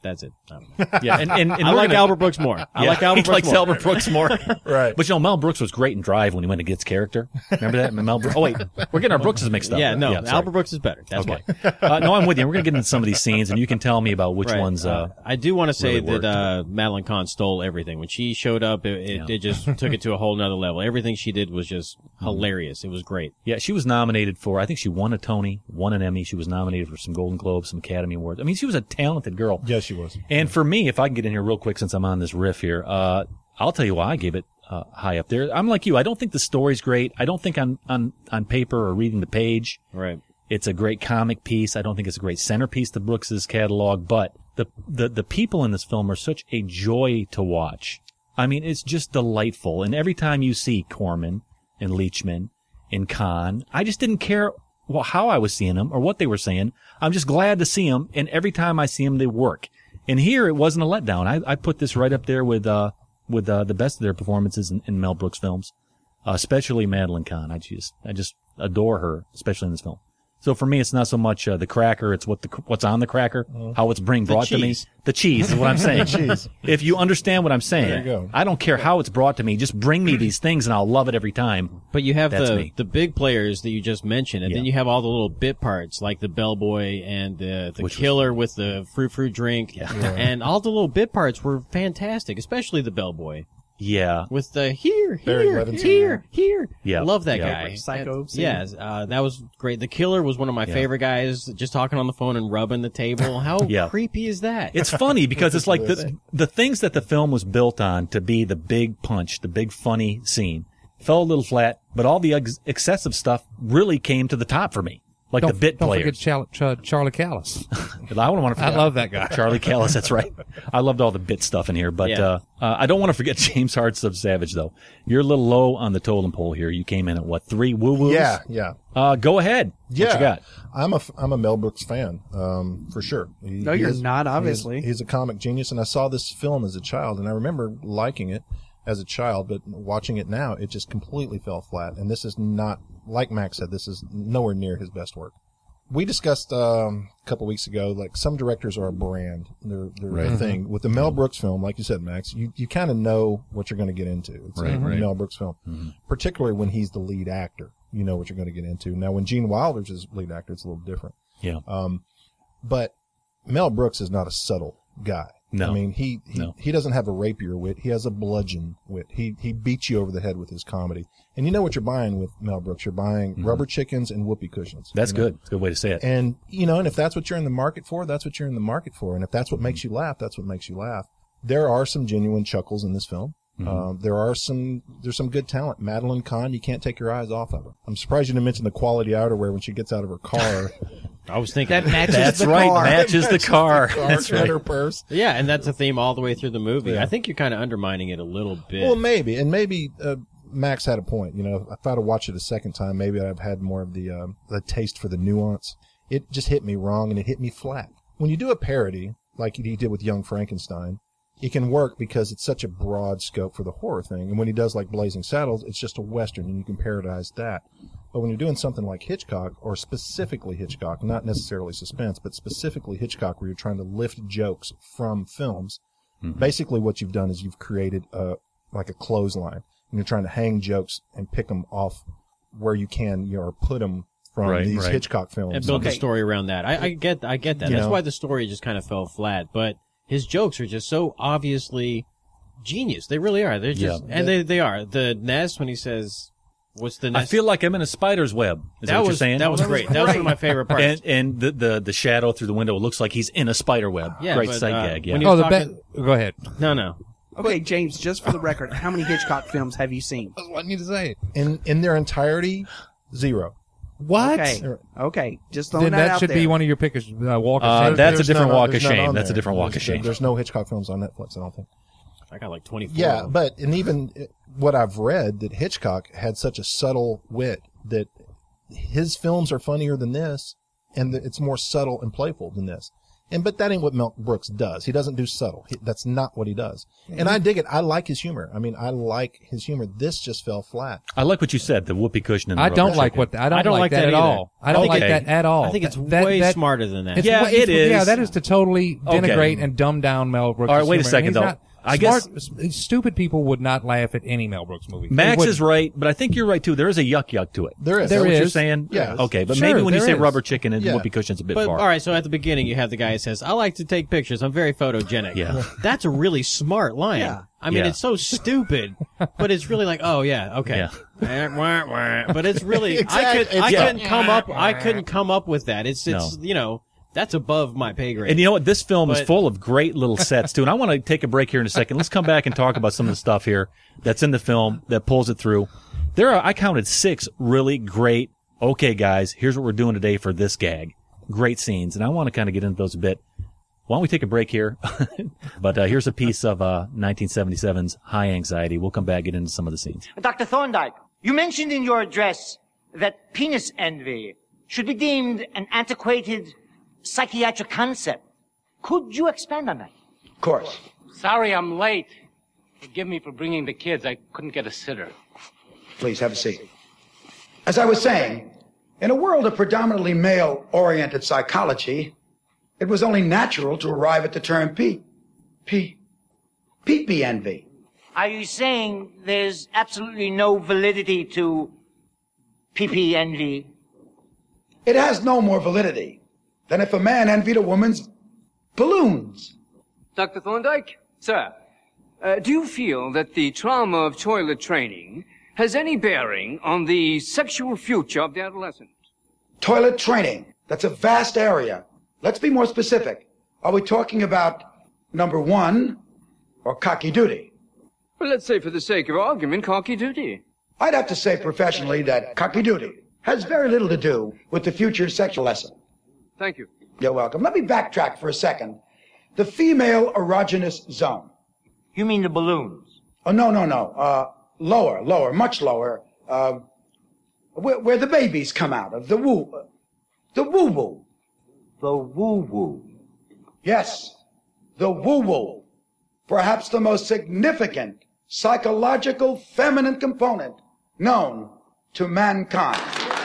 That's it. I don't know. Yeah, and, and, and I we're like gonna- Albert Brooks more. I Yeah, like Albert he Brooks likes more. Albert Brooks more. Right. But you know, Mel Brooks was great in Drive when he went against character. Remember that? Mel Brooks. Oh wait, we're getting our Brookses mixed up. Yeah, no, sorry. Albert Brooks is better. That's Okay. why. uh, no, I'm with you. We're gonna get into some of these scenes, and you can tell me about which Right. ones. Uh, I do want to say really worked. that uh, Madeline Kahn stole everything. When she showed up, it, it, Yeah. it just took it to a whole nother level. Everything she did was just Mm-hmm. hilarious. It was great. yeah, she was nominated for. I think she won a Tony, won an Emmy. She was nominated for some Golden Globes, some Academy Awards. I mean, she was a talented girl. Yeah, she was. And for me, if I can get in here real quick, since I'm on this riff here, uh, I'll tell you why I gave it uh, high up there. I'm like you. I don't think the story's great. I don't think on on on paper or reading the page, Right. it's a great comic piece. I don't think it's a great centerpiece to Brooks's catalog. But the the the people in this film are such a joy to watch. I mean, it's just delightful. And every time you see Corman and Leachman and Khan, I just didn't care well, how I was seeing them or what they were saying. I'm just glad to see them. And every time I see them, they work. And here, it wasn't a letdown. I, I put this right up there with uh, with uh, the best of their performances in, in Mel Brooks films, uh, especially Madeline Kahn. I just I just adore her, especially in this film. So for me, it's not so much uh, the cracker; it's what the what's on the cracker, how it's being brought to me. cheese. The cheese is what I'm saying. cheese. If you understand what I'm saying, There you go. I don't care how it's brought to me. Just bring me these things, and I'll love it every time. But you have That's the me. the big players that you just mentioned, and Yeah. then you have all the little bit parts like the bellboy and the the Which was- killer with the frou frou drink, and all the little bit parts were fantastic, especially the bellboy Yeah, with the here, Barry here, Levinson. here, here. Yeah. Love that Yeah. guy. Like Psycho That- scene. yeah, uh, that was great. The killer was one of my Yeah. favorite guys. Just talking on the phone and rubbing the table. How Yeah. creepy is that? it's funny because it's like the the things that the film was built on to be the big punch, the big funny scene, fell a little flat. But all the ex- excessive stuff really came to the top for me, like Don't, the bit don't players. forget Char- Char- Charlie Callis. I don't want to. I love that guy. Charlie Callis. That's right. I loved all the bit stuff in here, but Yeah. uh, uh, I don't want to forget James Hart's of Savage though. You're a little low on the totem pole here. You came in at what three woo woos? Yeah, yeah. Uh, go ahead. Yeah, What you got? I'm a I'm a Mel Brooks fan, um, for sure. He- No, he you're is- not, he is- obviously. he's a comic genius, and I saw this film as a child, and I remember liking it as a child, but watching it now, it just completely fell flat. And this is not, like Max said, this is nowhere near his best work. We discussed um, a couple weeks ago, like some directors are a brand, they're, they're a thing. With the Mel Brooks film, like you said, Max, you, you kind of know what you're going to get into. It's Right, a right. Mel Brooks film, particularly when he's the lead actor. You know what you're going to get into. Now, when Gene Wilder's his lead actor, it's a little different. Yeah. Um, but Mel Brooks is not a subtle guy. No. I mean, he, he, No. he doesn't have a rapier wit. He has a bludgeon wit. He, he beats you over the head with his comedy. And you know what you're buying with Mel Brooks. You're buying rubber chickens and whoopee cushions. That's you know? good. That's a good way to say it. And, you know, and if that's what you're in the market for, that's what you're in the market for. And if that's what makes you laugh, that's what makes you laugh. There are some genuine chuckles in this film. Um, there are some, there's some good talent. Madeline Kahn, you can't take your eyes off of her. I'm surprised you didn't mention the quality outerwear when she gets out of her car. I was thinking That matches That's the right. car. Matches the car. car That's and right. her purse. Yeah, and that's a theme all the way through the movie. Yeah. I think you're kind of undermining it a little bit. Well, maybe, and maybe uh, Max had a point. You know, if I'd have watched it a second time, maybe I'd have had more of the uh, the taste for the nuance. It just hit me wrong, and it hit me flat. When you do a parody like he did with Young Frankenstein, it can work because it's such a broad scope for the horror thing. And when he does like Blazing Saddles, it's just a Western, and you can parodize that. But when you're doing something like Hitchcock, or specifically Hitchcock, not necessarily suspense, but specifically Hitchcock, where you're trying to lift jokes from films, basically what you've done is you've created a, like a clothesline, and you're trying to hang jokes and pick them off where you can, you know, or put them from Right, these right. Hitchcock films. and build Okay. the story around that. I, I get, I get that. You That's know. why the story just kind of fell flat. But his jokes are just so obviously genius. They really are. They're just, Yeah. and they they are. The Ness when he says, "What's the Ness?" I feel like I'm in a spider's web. Is that, that what was you're saying? that was great. That was one of my favorite parts. And and the, the the shadow through the window looks like he's in a spider web. Yeah, Great but, sight uh, gag. Yeah. when you- Oh, the talking- be- go ahead. no, no. Okay, James, just for the record, how many Hitchcock films have you seen? That's what I need to say. in in their entirety, zero. What? Okay, okay, just throwing Then that, that out should there. be one of your pickers. Uh, Walk of Uh, Shame. that's a There's different none on- walk of there's none shame. on That's a there. different walk of There's- shame. There's no Hitchcock films on Netflix, I don't think. I got like twenty-four. Yeah, of them. but and even uh, what I've read, that Hitchcock had such a subtle wit that his films are funnier than this, and that it's more subtle and playful than this. And but that ain't what Mel Brooks does. He doesn't do subtle. He, that's not what he does. And I dig it. I like his humor. I mean, I like his humor. This just fell flat. I like what you said, the whoopee cushion and the I rubber don't like chicken. what the, I don't, I don't like, like that, that at either. all. I don't Okay. like that at all. I think it's That- way that- smarter than that. It's Yeah, way- it it's- Yeah, is. that is to totally Okay. denigrate and dumb down Mel Brooks. All right, wait a humor. second, And he's though. not- I smart, guess- s- stupid people would not laugh at any Mel Brooks movie. They Max wouldn't. is right, but I think you're right too. There is a yuck yuck to it. There is. Is that There what you're is. saying? Yes. Okay, but Sure, maybe when you there say is. rubber chicken and Yeah. whoopee cushion's a bit But far. all right, so at the beginning, you have the guy who says, "I like to take pictures. I'm very photogenic." Yeah. That's a really smart line. Yeah. I mean, Yeah. it's so stupid, but it's really like, oh yeah, okay. Eh, wah, wah. But it's really, I Exactly. could, I It's- couldn't come up, I couldn't come up with that. It's, it's, No. you know, that's above my pay grade. And you know what? This film is But- full of great little sets too. And I want to take a break here in a second. Let's come back and talk about some of the stuff here that's in the film that pulls it through. There are, I counted six really great, okay guys, here's what we're doing today for this gag. Great scenes. And I want to kind of get into those a bit. Why don't we take a break here? But uh, here's a piece of uh, nineteen seventy-seven's High Anxiety. We'll come back and get into some of the scenes. Doctor Thorndike, you mentioned in your address that penis envy should be deemed an antiquated psychiatric concept. Could you expand on that? Of course. Sorry I'm late. Forgive me for bringing the kids. I couldn't get a sitter. Please have a seat. As I was saying, in a world of predominantly male-oriented psychology, it was only natural to arrive at the term P, P, P-P envy. Are you saying there's absolutely no validity to P P envy? It has no more validity than if a man envied a woman's balloons. Doctor Thorndike? Sir, uh, do you feel that the trauma of toilet training has any bearing on the sexual future of the adolescent? Toilet training. That's a vast area. Let's be more specific. Are we talking about number one or cocky duty? Well, let's say for the sake of argument, cocky duty. I'd have to say professionally that cocky duty has very little to do with the future sexual lesson. Thank you. You're welcome. Let me backtrack for a second. The female erogenous zone. You mean the balloons? Oh, no, no, no. Uh, lower, lower, much lower. Uh, where, where the babies come out of. The woo, uh, the woo-woo. The woo-woo. Yes, the woo-woo. Perhaps the most significant psychological feminine component known to mankind.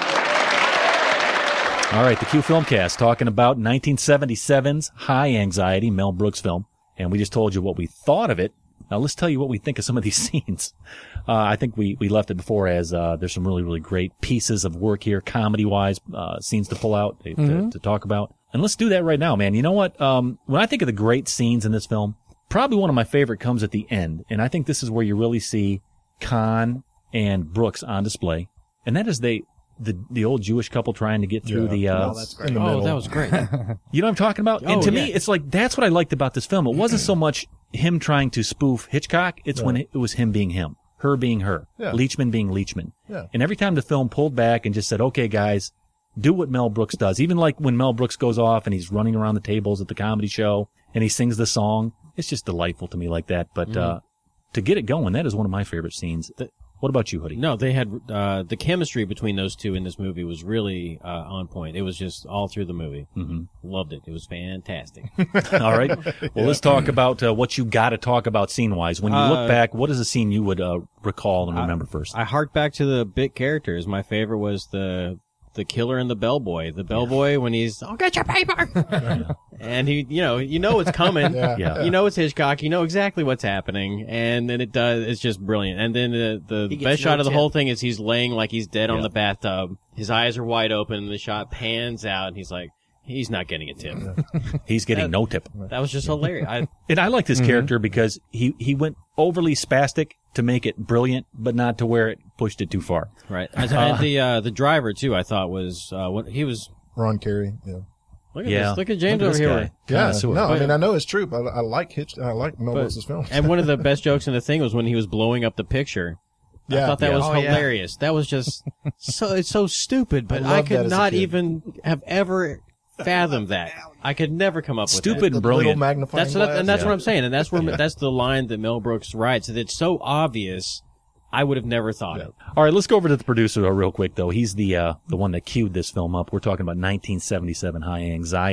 All right, the Q Filmcast talking about nineteen seventy-seven's High Anxiety, Mel Brooks film. And we just told you what we thought of it. Now let's tell you what we think of some of these scenes. Uh, I think we, we left it before as, uh, there's some really, really great pieces of work here, comedy-wise, uh, scenes to pull out, to, Mm-hmm. to, to talk about. And let's do that right now, man. You know what? Um, when I think of the great scenes in this film, probably one of my favorite comes at the end. And I think this is where you really see Khan and Brooks on display. And that is they, the, the old Jewish couple trying to get through Yeah. the, uh, Oh, that's great. In the Oh, middle. that was great. you know what I'm talking about? and Oh, to yeah. me, it's like, that's what I liked about this film. It wasn't so much him trying to spoof Hitchcock. It's when it, it was him being him, her being her, Yeah. Leachman being Leachman. Yeah. And every time the film pulled back and just said, okay, guys, do what Mel Brooks does. Even like when Mel Brooks goes off and he's running around the tables at the comedy show and he sings the song. It's just delightful to me like that. But, uh, to get it going, that is one of my favorite scenes. What about you, Hoodie? No, they had, uh, the chemistry between those two in this movie was really, uh, on point. It was just all through the movie. Mhm. Loved it. It was fantastic. All right. Well, let's talk about uh, what you got to talk about scene-wise. When you Uh, look back, what is a scene you would uh, recall and remember first? I hark back to the bit characters. My favorite was the the killer and the bellboy. The bellboy when he's, I'll get your paper, and he, you know, you know it's coming. Yeah. Yeah. You know it's Hitchcock. You know exactly what's happening, and then it does. It's just brilliant. And then the the He gets best no shot of the tip. whole thing is he's laying like he's dead on Yeah. the bathtub. His eyes are wide open. And the shot pans out, and he's like, he's not getting a tip. He's getting That- no tip. That was just hilarious. I, And I liked his character because he, he went overly spastic to make it brilliant, but not to where it pushed it too far. right. And the uh, the driver too, I thought was uh, what he was. Ron Carey. Yeah. Look at Yeah. this. Look at James Look at over this here. guy. Yeah. Connoisseur. No, I But- mean, I know it's true, but I like Hitch. I like Mel But- Brooks' films. And one of the best jokes in the thing was when he was blowing up the picture. I Yeah. thought that Yeah. was Oh, yeah. hilarious. That was just so it's so stupid, but I I, loved that could as a not kid. even have ever fathomed that. I could never come up with Stupid that. and The brilliant. little magnifying That's what, glass. and that's Yeah. what I'm saying, and that's where that's the line that Mel Brooks writes. That it's so obvious, I would have never thought Yeah. it. All right, let's go over to the producer real quick, though. He's the uh, the one that queued this film up. We're talking about nineteen seventy-seven High Anxiety.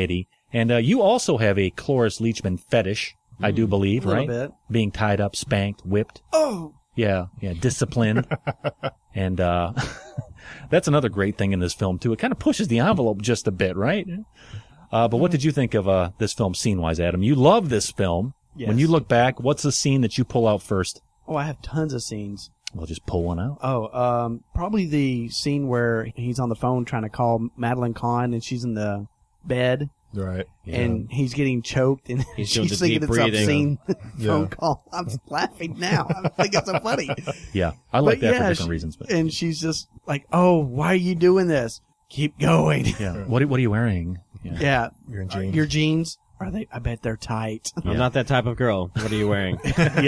And uh, you also have a Cloris Leachman fetish, I do believe, a little right? bit. Being tied up, spanked, whipped. Oh, Yeah, yeah, disciplined. And uh, that's another great thing in this film, too. It kind of pushes the envelope just a bit, right? Uh, but what did you think of uh, this film scene-wise, Adam? You love this film. Yes. When you look back, what's the scene that you pull out first? oh, I have tons of scenes. Well, just pull one out. Oh, um, probably the scene where he's on the phone trying to call Madeline Kahn, and she's in the bed, Right. and he's getting choked, and He's doing she's the thinking deep it's breathing. obscene Yeah. phone call. I'm laughing now. I think it's so funny. Yeah, I like But that yeah, for different she- reasons. But And she's just like, "Oh, why are you doing this? Keep going." yeah, what are, what are you wearing? Yeah. Yeah, You're in Uh, jeans. your jeans are they? I bet they're tight. I'm not that type of girl. What are you wearing?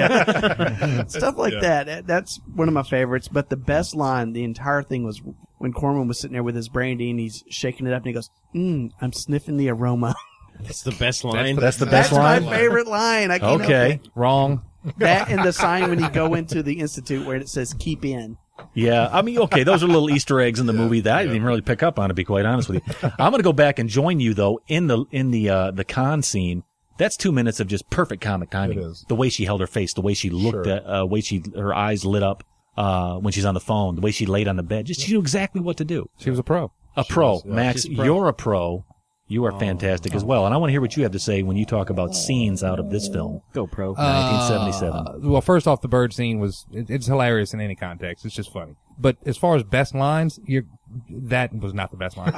yeah. Stuff like Yeah. that. That's one of my favorites. But the best line, the entire thing, was when Corman was sitting there with his brandy and he's shaking it up and he goes, mm, "I'm sniffing the aroma." That's the best line. That's the best That's line. my favorite line. I can't Okay. help Wrong. it. That and the sign when you go into the institute where it says "keep in." Yeah, I mean, okay, those are little Easter eggs in the movie that I didn't even really pick up on, to be quite honest with you. I'm going to go back and join you though in the in the uh, the con scene. That's two minutes of just perfect comic timing. It is. The way she held her face, the way she looked Sure. at, uh, way she her eyes lit up uh, when she's on the phone, the way she laid on the bed. Just she knew exactly what to do. She was a pro. A pro, was, yeah. Max. She's a pro. You're a pro. You are fantastic as well, and I want to hear what you have to say when you talk about scenes out of this film. Go pro. nineteen seventy-seven. Uh, well, first off, the bird scene was it, it's hilarious in any context. It's just funny. But as far as best lines, you're, that was not the best line.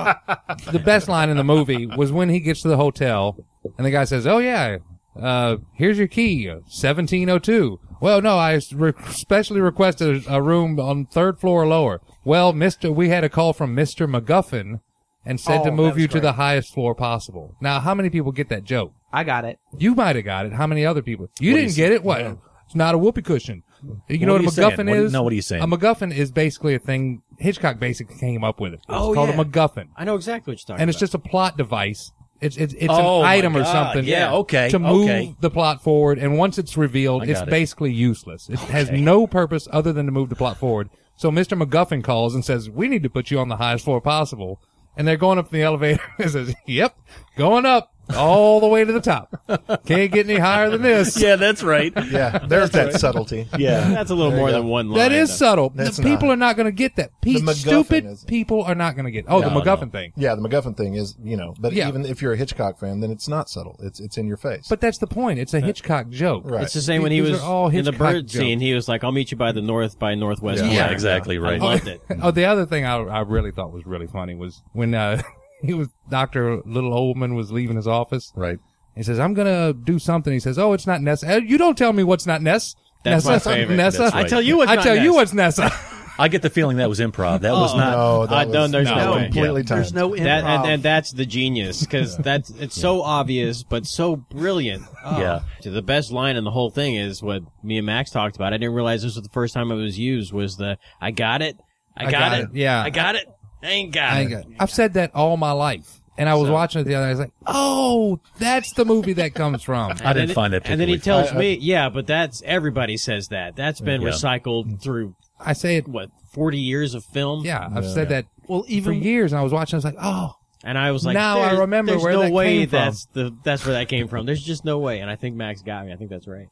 The best line in the movie was when he gets to the hotel and the guy says, "Oh yeah, uh, here's your key, seventeen oh two. Well, no, I re- specially requested a room on third floor or lower. Well, Mister, we had a call from Mister McGuffin and said Oh, to that move was you to great. the highest floor possible. Now, how many people get that joke? I got it. You might have got it. How many other people? You What are didn't you get it? What? It's not a whoopee cushion. You know What what, are a you MacGuffin saying? What- is? no, what are you saying? A MacGuffin is basically a thing Hitchcock basically came up with it. It's Oh, called yeah. a MacGuffin. I know exactly what you're talking And it's about. just a plot device. It's it's it's Oh, an my item or God. something. Yeah, okay, To move okay. the plot forward, and once it's revealed, I it's got it. basically useless. It has no purpose other than to move the plot forward. So Mister McGuffin calls and says, "We need to put you on the highest floor possible." And they're going up the elevator and says, "Yep, going up all the way to the top. Can't get any higher than this." Yeah, that's right. Yeah, there's that subtlety. Yeah. That's a little There you more go. than one line. That is though. subtle. That's The people not. are not going to get that. Pe- The MacGuffin stupid is- people are not going to get. Oh, the No, MacGuffin no. thing. Yeah, the MacGuffin thing is, you know, but Yeah. even if you're a Hitchcock fan, then it's not subtle. It's it's in your face. But that's the point. It's a Hitchcock joke. Right. It's the same when he These was are all in the Hitchcock bird jokes. scene. He was like, "I'll meet you by the north by northwest." Yeah. Yeah, corner." exactly I right. loved it. Oh, the other thing I, I really thought was really funny was when uh, he was Doctor Little Oldman was leaving his office. right. He says, "I'm gonna do something." He says, "Oh, it's not Nessa. Uh, You don't tell me what's not Ness. That's Nessa, my favorite. Nessa. That's right. I tell you what's I not tell you Ness. what's Nessa." I get the feeling that was improv. That was Oh, not. No, that I was don't- there's no, no way. completely Yeah. timed. There's no improv. That and, and that's the genius because that's it's so obvious but so brilliant. Oh. Yeah. So the best line in the whole thing is what me and Max talked about. I didn't realize this was the first time it was used. Was the I got it, I, I got, got it. it. Yeah. I got it. I ain't got I it. ain't got- I've said that all my life. And I was So- watching it the other day. I was like, "Oh, that's the movie that comes from." I didn't then- find that And then he particularly tells me, "Yeah, but that's everybody says that. That's been Yeah. recycled through I say it. what forty years of film." Yeah, I've said that Well, for even years. And I was watching. I was like, "Oh, And I was like, Now I "There's- remember there's where no that way came from." that's the that's where that came from. There's just no way." And I think Max got me. I think that's right.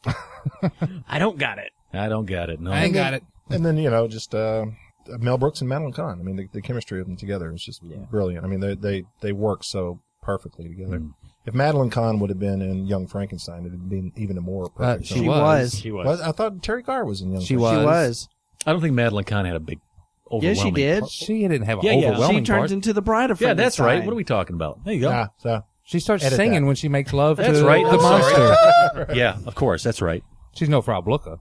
I don't got it. I don't get it. No. I ain't got it." And then, you know, just uh, Mel Brooks and Madeline Kahn. I mean, the, the chemistry of them together is just brilliant. I mean, they they they work so perfectly together. Mm. If Madeline Kahn would have been in Young Frankenstein, it would have been even a more perfect Uh, she film. she was. was. She was. Well, I thought Terry Garr was in Young She Frankenstein. was. She was. I don't think Madeline Kahn had a big, Yeah, overwhelming. she did. part. She didn't have an Yeah, yeah. overwhelming She turns part. into the bride of Yeah, that's Frankenstein. right. What are we talking about? There you go. Yeah, so She starts Edit singing that. when she makes love That's to right. the I'm sorry. monster. Yeah, of course. That's right. She's no Frau Blucher.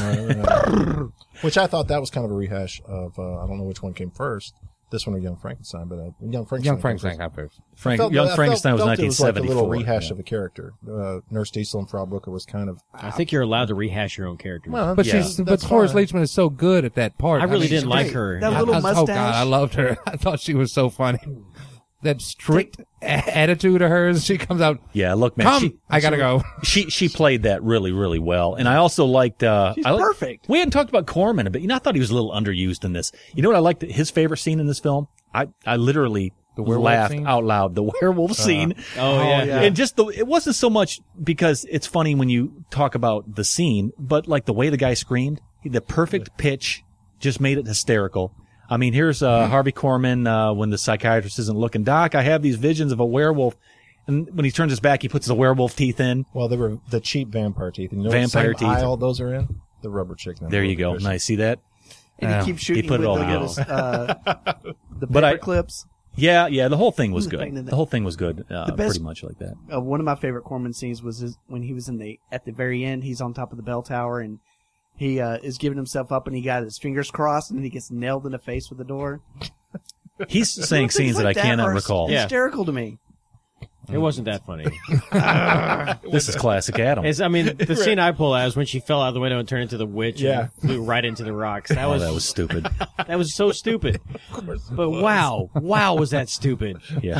which I thought that was kind of a rehash of uh, I don't know which one came first, this one or Young Frankenstein, but uh, Young Frankenstein. Young came Frankenstein first. got first. Frank, Felt- Young I Frankenstein felt, was felt nineteen it was like a seventy-four. little rehash yeah. of a character. Uh, Nurse Diesel and Frau Blucher was kind of I think you're allowed to rehash your own character. well, But Yeah. she's but that's Horace fine. Leachman is so good at that part. I really mean, didn't she's like great. her. That Yeah. little I- I- mustache. Oh God, I loved her. I thought she was so funny. That strict a- attitude of hers. She comes out. Yeah, look, man. Come, she, I gotta go. She she played that really really well, and I also liked. Uh, She's I li- perfect. We hadn't talked about Corman a bit. You know, I thought he was a little underused in this. You know what I liked? His favorite scene in this film. I I literally The werewolf laughed scene? out loud. The werewolf Uh, scene. Oh, yeah. yeah. And just the, it wasn't so much because it's funny when you talk about the scene, but like the way the guy screamed, the perfect pitch just made it hysterical. I mean, here's uh, Harvey Korman uh, when the psychiatrist isn't looking. Doc, I have these visions of a werewolf. And when he turns his back, he puts the werewolf teeth in. Well, they were the cheap vampire teeth. And you know Vampire what same teeth. aisle those are in? The rubber chicken. There you go. Nice. See that? And Yeah. he keeps shooting He put it with all the, out. little, uh, the But I- paper clips. Yeah, yeah. The whole thing was Who's the good. pain in the- The whole thing was good. Uh, The best- pretty much like that. Uh, one of my favorite Corman scenes was his, when he was in the at the very end. He's on top of the bell tower and he uh, is giving himself up, and he got his fingers crossed, and then he gets nailed in the face with the door. He's saying Things scenes that I like cannot are recall. Yeah. Hysterical to me. It wasn't that funny. This is classic Adam. It's, I mean, the scene I pull out is when she fell out the window and turned into the witch Yeah. and flew right into the rocks. That Oh, was that was stupid. that was so stupid. But wow, wow, was that stupid? Yeah.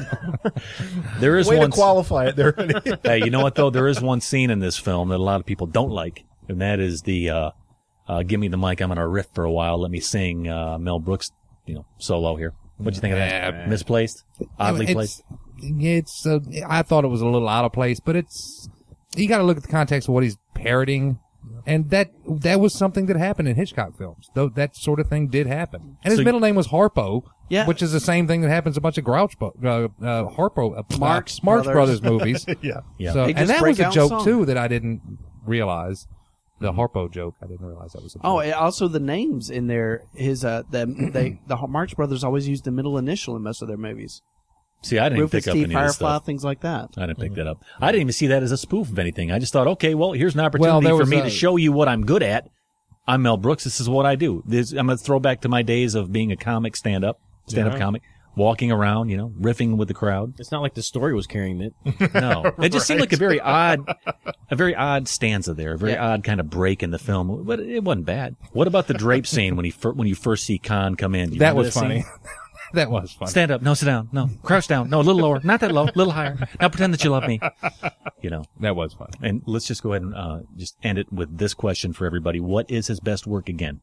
There is Way one. to qualify it there. Hey, you know what though? There is one scene in this film that a lot of people don't like, and that is the uh, uh, "Give me the mic, I'm gonna riff for a while, let me sing" uh, Mel Brooks, you know, solo here. What'd you think of that? Yeah. Misplaced, oddly it's, placed. It's. Uh, I thought it was a little out of place, but it's. You got to look at the context of what he's parroting, and that that was something that happened in Hitchcock films. Though that sort of thing did happen, and his So- middle name was Harpo, Yeah. which is the same thing that happens in a bunch of Grouch, Bo- uh, uh, Harpo, uh, Marx Marx Brothers. Brothers movies. yeah. Yeah. So, They and just that break was a out joke song. too that I didn't realize. The Harpo joke, I didn't realize that was a joke. Oh, and also the names in there. His uh, the they the Marx Brothers always used the middle initial in most of their movies. See, I didn't Rufus pick up T. any of this Firefly, stuff. things like that. I didn't pick that up. I didn't even see that as a spoof of anything. I just thought, okay, well, here's an Well, opportunity there for was me a- to show you what I'm good at. I'm Mel Brooks. This is what I do. This, I'm going to throw back to my days of being a comic stand-up, stand-up Yeah. comic, walking around, you know, riffing with the crowd. It's not like the story was carrying it. No, it just seemed like a very odd, a very odd stanza there, a very Yeah. odd kind of break in the film, but it wasn't bad. What about the drape scene when he fir- when you first see Khan come in? Do you that remember was scene? funny. That was funny. Stand up, no, sit down, no, crouch down, no, a little lower, not that low, a little higher. Now pretend that you love me. You know, That was funny. and let's just go ahead and uh, just end it with this question for everybody: what is his best work again?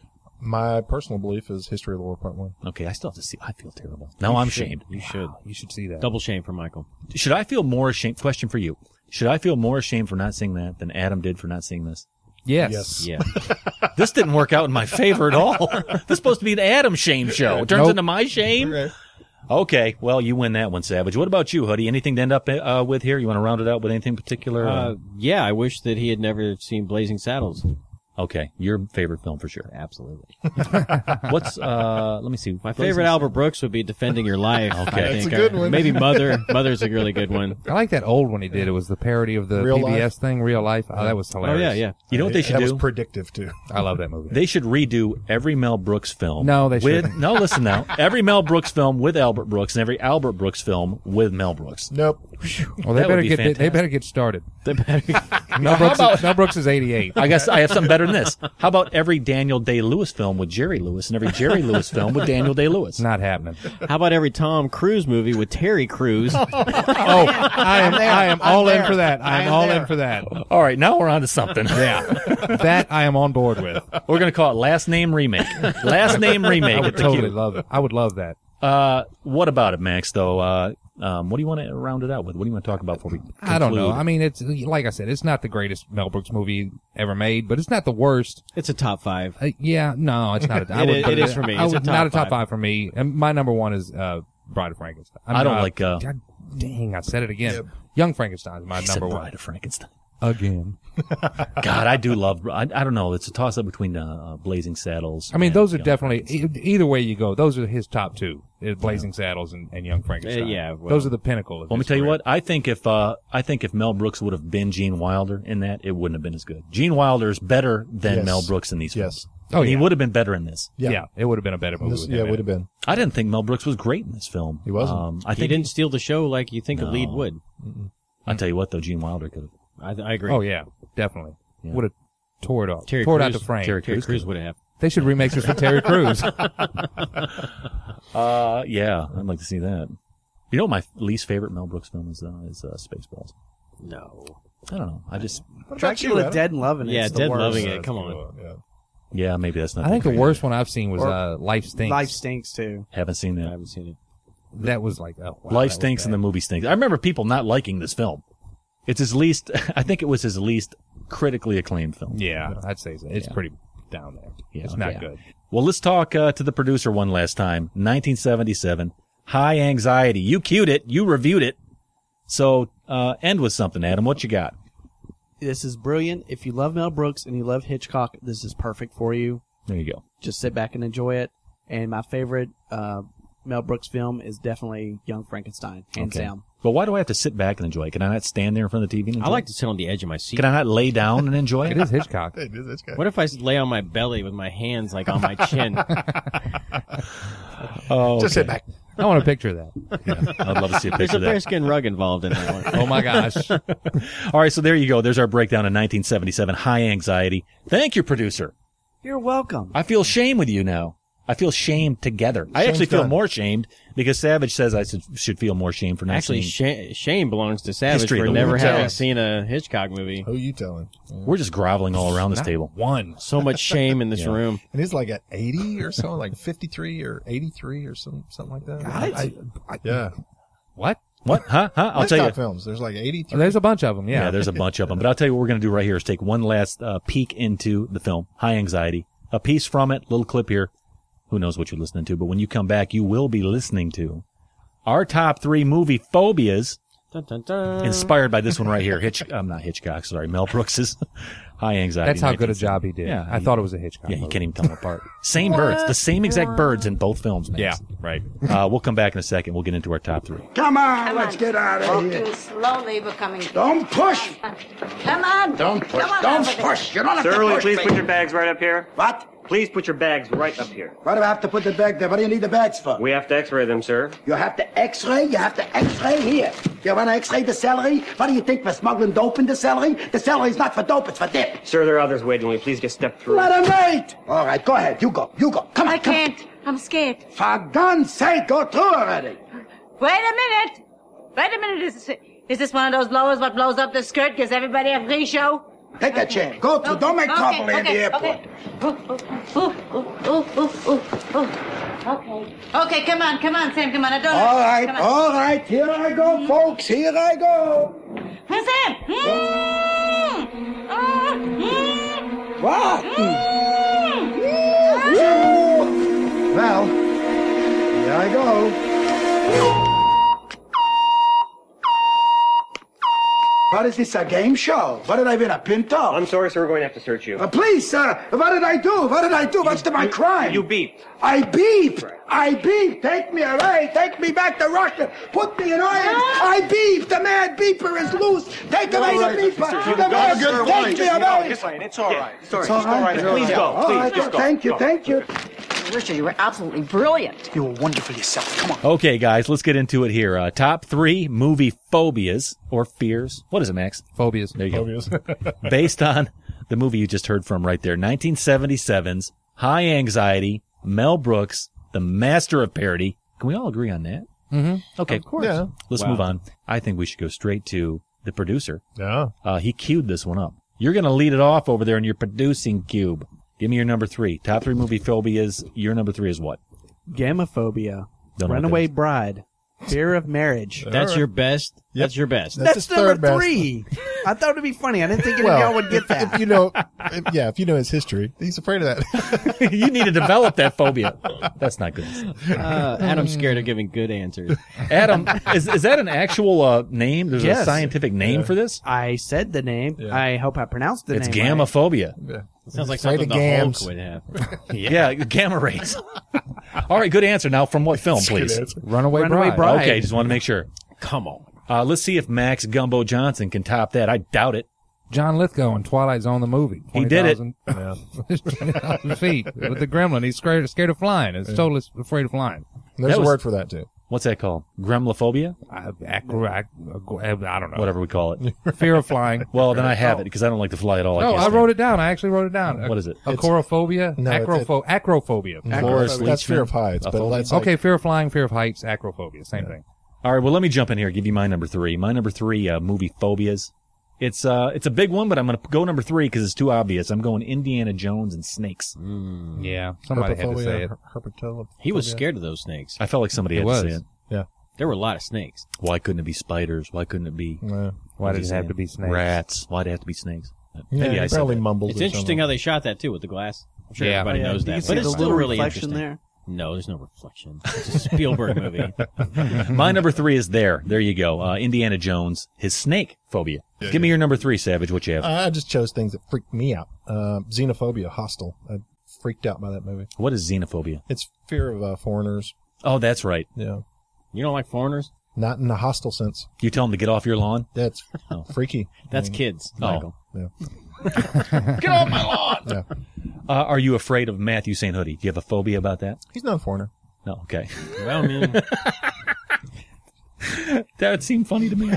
My personal belief is History of the World Part One. Okay, I still have to see. I feel terrible. Now I'm ashamed. You should. You should see that. Double shame for Michael. Should I feel more ashamed? Question for you: should I feel more ashamed for not seeing that than Adam did for not seeing this? Yes. Yes. Yeah. This didn't work out in my favor at all. This is supposed to be an Adam shame show. It turns Nope. into my shame. Okay, well, you win that one, Savage. What about you, Hoodie? Anything to end up uh, with here? You want to round it out with anything particular? Uh, yeah, I wish that he had never seen Blazing Saddles. Okay, your favorite film for sure. Absolutely. What's uh? Let me see. My favorite Albert Brooks would be Defending Your Life. Okay. I That's think. a good Uh, one. Maybe Mother. Mother's a really good one. I like that old one he did. It was the parody of the Real P B S Life? thing, Real Life. Oh, that was Oh hilarious. yeah, yeah. You know what they should that do? was predictive too. I love that movie. They should redo every Mel Brooks film. No, they with, shouldn't. No, listen now. Every Mel Brooks film with Albert Brooks and every Albert Brooks film with Mel Brooks. Nope. well, they that would better be get they, fantastic. better get started. They better- Mel Brooks, is, Mel Brooks is eighty-eight. I guess I have something better than this. How about every Daniel Day-Lewis film with Jerry Lewis and every Jerry Lewis film with Daniel Day-Lewis? Not happening. How about every Tom Cruise movie with Terry Crews? Oh, I am I am all in there. for that. I am I'm all there. in for that. All right, now we're on to something. Yeah, that I am on board with. We're going to call it Last Name Remake. Last Name Remake. I at would the totally Q. love it. I would love that. Uh, what about it, Max, though? Uh, um, what do you want to round it out with? What do you want to talk about before we conclude? I don't know. I mean, it's like I said, it's not the greatest Mel Brooks movie ever made, but it's not the worst. It's a top five. Uh, yeah, no, it's not. A, I It would is- put it is for me. I It's a would- top not a top five. five for me. And my number one is uh, Bride of Frankenstein. I don't uh, like, uh, God dang, I said it again. Young Frankenstein is my He said number Bride one of Frankenstein. again. God, I do love. I, I don't know. It's a toss up between uh, uh, Blazing Saddles. I mean, and those are Young definitely Frankenstein. e- either way you go. Those are his top two: is Blazing Saddles and, and Young Frankenstein. Uh, yeah, well- those are the pinnacle. Of Let me his tell you career. what. I think if uh, I think if Mel Brooks would have been Gene Wilder in that, it wouldn't have been as good. Gene Wilder is better than Yes. Mel Brooks in these Yes. films. Oh, he yeah. would have been better in this. Yeah. Yeah. it would have been a better movie. This, with yeah, him it would in have been. I didn't think Mel Brooks was great in this film. He wasn't. Um, I He think didn't steal the show like you think a lead No. would. I tell you what, though, Gene Wilder could have. I, I agree. Oh yeah, definitely. Yeah. Would have tore it off. Terry tore it out Crews- to frame. Terry Terry Crews Crews could would have. They should remake this with Terry Crews. Uh, yeah, I'd like to see that. You know, what my least favorite Mel Brooks film is uh, is uh, Spaceballs. No. I don't know. I just What about you, Dracula Adam? Dead and Loving It. Yeah, is the Dead worst. Loving It. That's Come a on. good one, yeah. yeah, maybe that's not. I think the great. worst one I've seen was Or uh, Life Stinks. Life stinks too. Haven't seen I that. haven't seen it. that was like, oh, wow, Life that stinks was and the movie stinks. I remember people not liking this film. It's his least, I think it was his least critically acclaimed film. Yeah, I'd say so. It's Yeah. pretty down there. Yeah, It's not yeah. good. Well, let's talk uh, to the producer one last time. nineteen seventy-seven, High Anxiety. You cued it. You reviewed it. So uh, end with something, Adam. What you got? This is brilliant. If you love Mel Brooks and you love Hitchcock, this is perfect for you. There you go. Just sit back and enjoy it. And my favorite uh, Mel Brooks film is definitely Young Frankenstein, hands Okay. down. But why do I have to sit back and enjoy it? Can I not stand there in front of the T V and enjoy I like it? to sit on the edge of my seat. Can I not lay down and enjoy it? It is Hitchcock. It is, it's good. What if I lay on my belly with my hands like on my chin? Oh, Just sit back. I want a picture of that. Yeah, I'd love to see a There's picture a of that. bearskin rug involved in that one. Oh my gosh. All right, so there you go. There's our breakdown of nineteen seventy-seven, High Anxiety. Thank you, producer. You're welcome. I feel shame with you now. I feel shamed together. I Shame's actually feel done. more shamed because Savage says I should, should feel more shame for not Actually, seeing. Sh- shame belongs to Savage History of for the never World. having Yes. seen a Hitchcock movie. Who you telling? Yeah. We're just groveling all around this Not table. One. So much shame in this Yeah. room. And he's like at eighty or something, like fifty-three or eighty-three or some something like that. I, I, Yeah. what? What? Huh? Huh? I'll tell you. Hitchcock films. There's like eighty-three. There's a bunch of them, Yeah. yeah. there's a bunch of them. But I'll tell you what we're going to do right here is take one last uh, peek into the film, High Anxiety. A piece from it, little clip here. Who knows what you're listening to, but when you come back, you will be listening to our top three movie phobias, Dun, dun, dun. inspired by this one right here. Hitch, I'm not Hitchcock, sorry, Mel Brooks's High Anxiety. That's how good a nineteen seventy. job he did. Yeah, I he- thought it was a Hitchcock Yeah, you movie. can't even tell them apart. Same birds, the same exact birds in both films, man. Yeah, right. Uh, we'll come back in a second. We'll get into our top three. Come on, Come let's on. get out of Walk here. too slowly, we're coming. Don't push. Come on. Don't push. Come on, Don't over there. push. You don't have Sir, to will you push please me. put your bags right up here? What? Please put your bags right up here. Why do I have to put the bag there? What do you need the bags for? We have to x-ray them, sir. You have to x-ray? You have to x-ray here. You want to x-ray the celery? What do you think, we're smuggling dope in the celery? The celery's not for dope, it's for dip. Sir, there are others waiting. Will you please just step through? Let him wait. All right, go ahead. You go. You go. Come on. I come on. can't. I'm scared. For God's sake, go through already. Wait a minute. Wait a minute. Is this, is this one of those blowers what blows up the skirt, gives everybody a free show? Take a chair. Go through. Don't make Okay, trouble in the okay, airport. okay. Ooh, ooh, ooh, ooh, ooh, ooh, ooh. Okay. Okay, come on, come on, Sam, come on. I don't All right, come on. all right. Here I go, folks. Here I go. Hey, Sam. Mm. Ah, mm. What? Mm. Well, here I go. What is this, a game show? What did I win, a pinto? I'm sorry, sir. We're going to have to search you. Uh, please, sir, what did I do? What did I do? What's the, my crime? You beeped. I beeped. I beeped. Take me away. Take me back to Russia. Put me in irons. I beeped. The mad beeper is loose. Take away the beeper. The mad, take me away. It's fine. It's all right. It's all right. It's all right. Please go. All Please, right. just go. Thank you. Go. Thank you. Richard, you were absolutely brilliant. You were wonderful yourself. Come on. Okay, guys, let's get into it here. Uh, top three movie phobias or fears. What is it, Max? Phobias. There you go. Phobias. Based on the movie you just heard from right there, nineteen seventy-seven's High Anxiety, Mel Brooks, the master of parody. Can we all agree on that? Mm-hmm. Okay. Of course. Yeah. Let's Wow. move on. I think we should go straight to the producer. Yeah. Uh, he queued this one up. You're going to lead it off over there in your producing cube. Give me your number three. Top three movie phobias. Your number three is what? Gamophobia, Don't know what runaway that is. bride, fear of marriage. That's your best. That's your best. That's That's his number third best. three. I thought it'd be funny. I didn't think any Well, of y'all would get that. If you know, if, yeah, if you know his history, he's afraid of that. You need to develop that phobia. That's not good. Uh, Adam's scared of giving good answers. Adam, is is that an actual uh, name? There's a Yes. scientific name Yeah. for this? I said the name. Yeah. I hope I pronounced the It's name right. gamophobia. Yeah. It sounds like Afraid something of the gams. Hulk would have. Yeah, gamma rays. All right, good answer. Now, from what film, please? Runaway, Runaway Bride. Bride. Okay, just want to make sure. Come on. Uh, let's see if Max Gumbo Johnson can top that. I doubt it. John Lithgow in Twilight Zone, the movie. He did it. twenty thousand feet with the gremlin. He's scared, scared of flying. He's totally afraid of flying. There's That a was- word for that too. What's that called? Gremlophobia? I, acro, ac- I don't know. Whatever we call it. Fear of flying. Well, then I have it because I don't like to fly at all. No, can't I stand wrote it down. I actually wrote it down. What is it? Acrophobia? No, it's- Acropho- acrophobia. Forrest That's fear of Leachman. heights, A but phobia? that's like, Okay, fear of flying, fear of heights, acrophobia. Same thing. All right, well, let me jump in here. Give you my number three. My number three uh, movie phobias. It's uh, it's a big one, but I'm going to go number three because it's too obvious. I'm going Indiana Jones and snakes. Yeah, somebody had to say it. herpetophobia, He was herpetophobia. scared of those snakes. I felt like somebody It had was. to say it. Yeah. There were a lot of snakes. Why couldn't it be spiders? Why couldn't it be? Yeah. Why what's did he it have saying? to be snakes? Rats. Why'd it have to be snakes? Yeah, Maybe he I said probably that. mumbled. It's or interesting something. how they shot that too with the glass. I'm sure Yeah. everybody Oh, yeah. knows You can that, see but the it's still little really reflection interesting. there. No, there's no reflection. It's a Spielberg movie. My number three is there. There you go. Uh, Indiana Jones, his snake phobia. Yeah, Give me yeah. your number three, Savage. What you have? I just chose things that freaked me out. Uh, xenophobia, Hostel. I freaked out by that movie. What is xenophobia? It's fear of uh, foreigners. Oh, that's right. Yeah. You don't like foreigners? Not in a hostile sense. You tell them to get off your lawn? That's Oh. freaky. That's I mean, kids, Oh. Michael. Yeah. Get off my lawn! Yeah. Uh, are you afraid of Matthew Saint Hoodie? Do you have a phobia about that? He's not a foreigner. No, okay. Well, I mean, That seemed funny to me.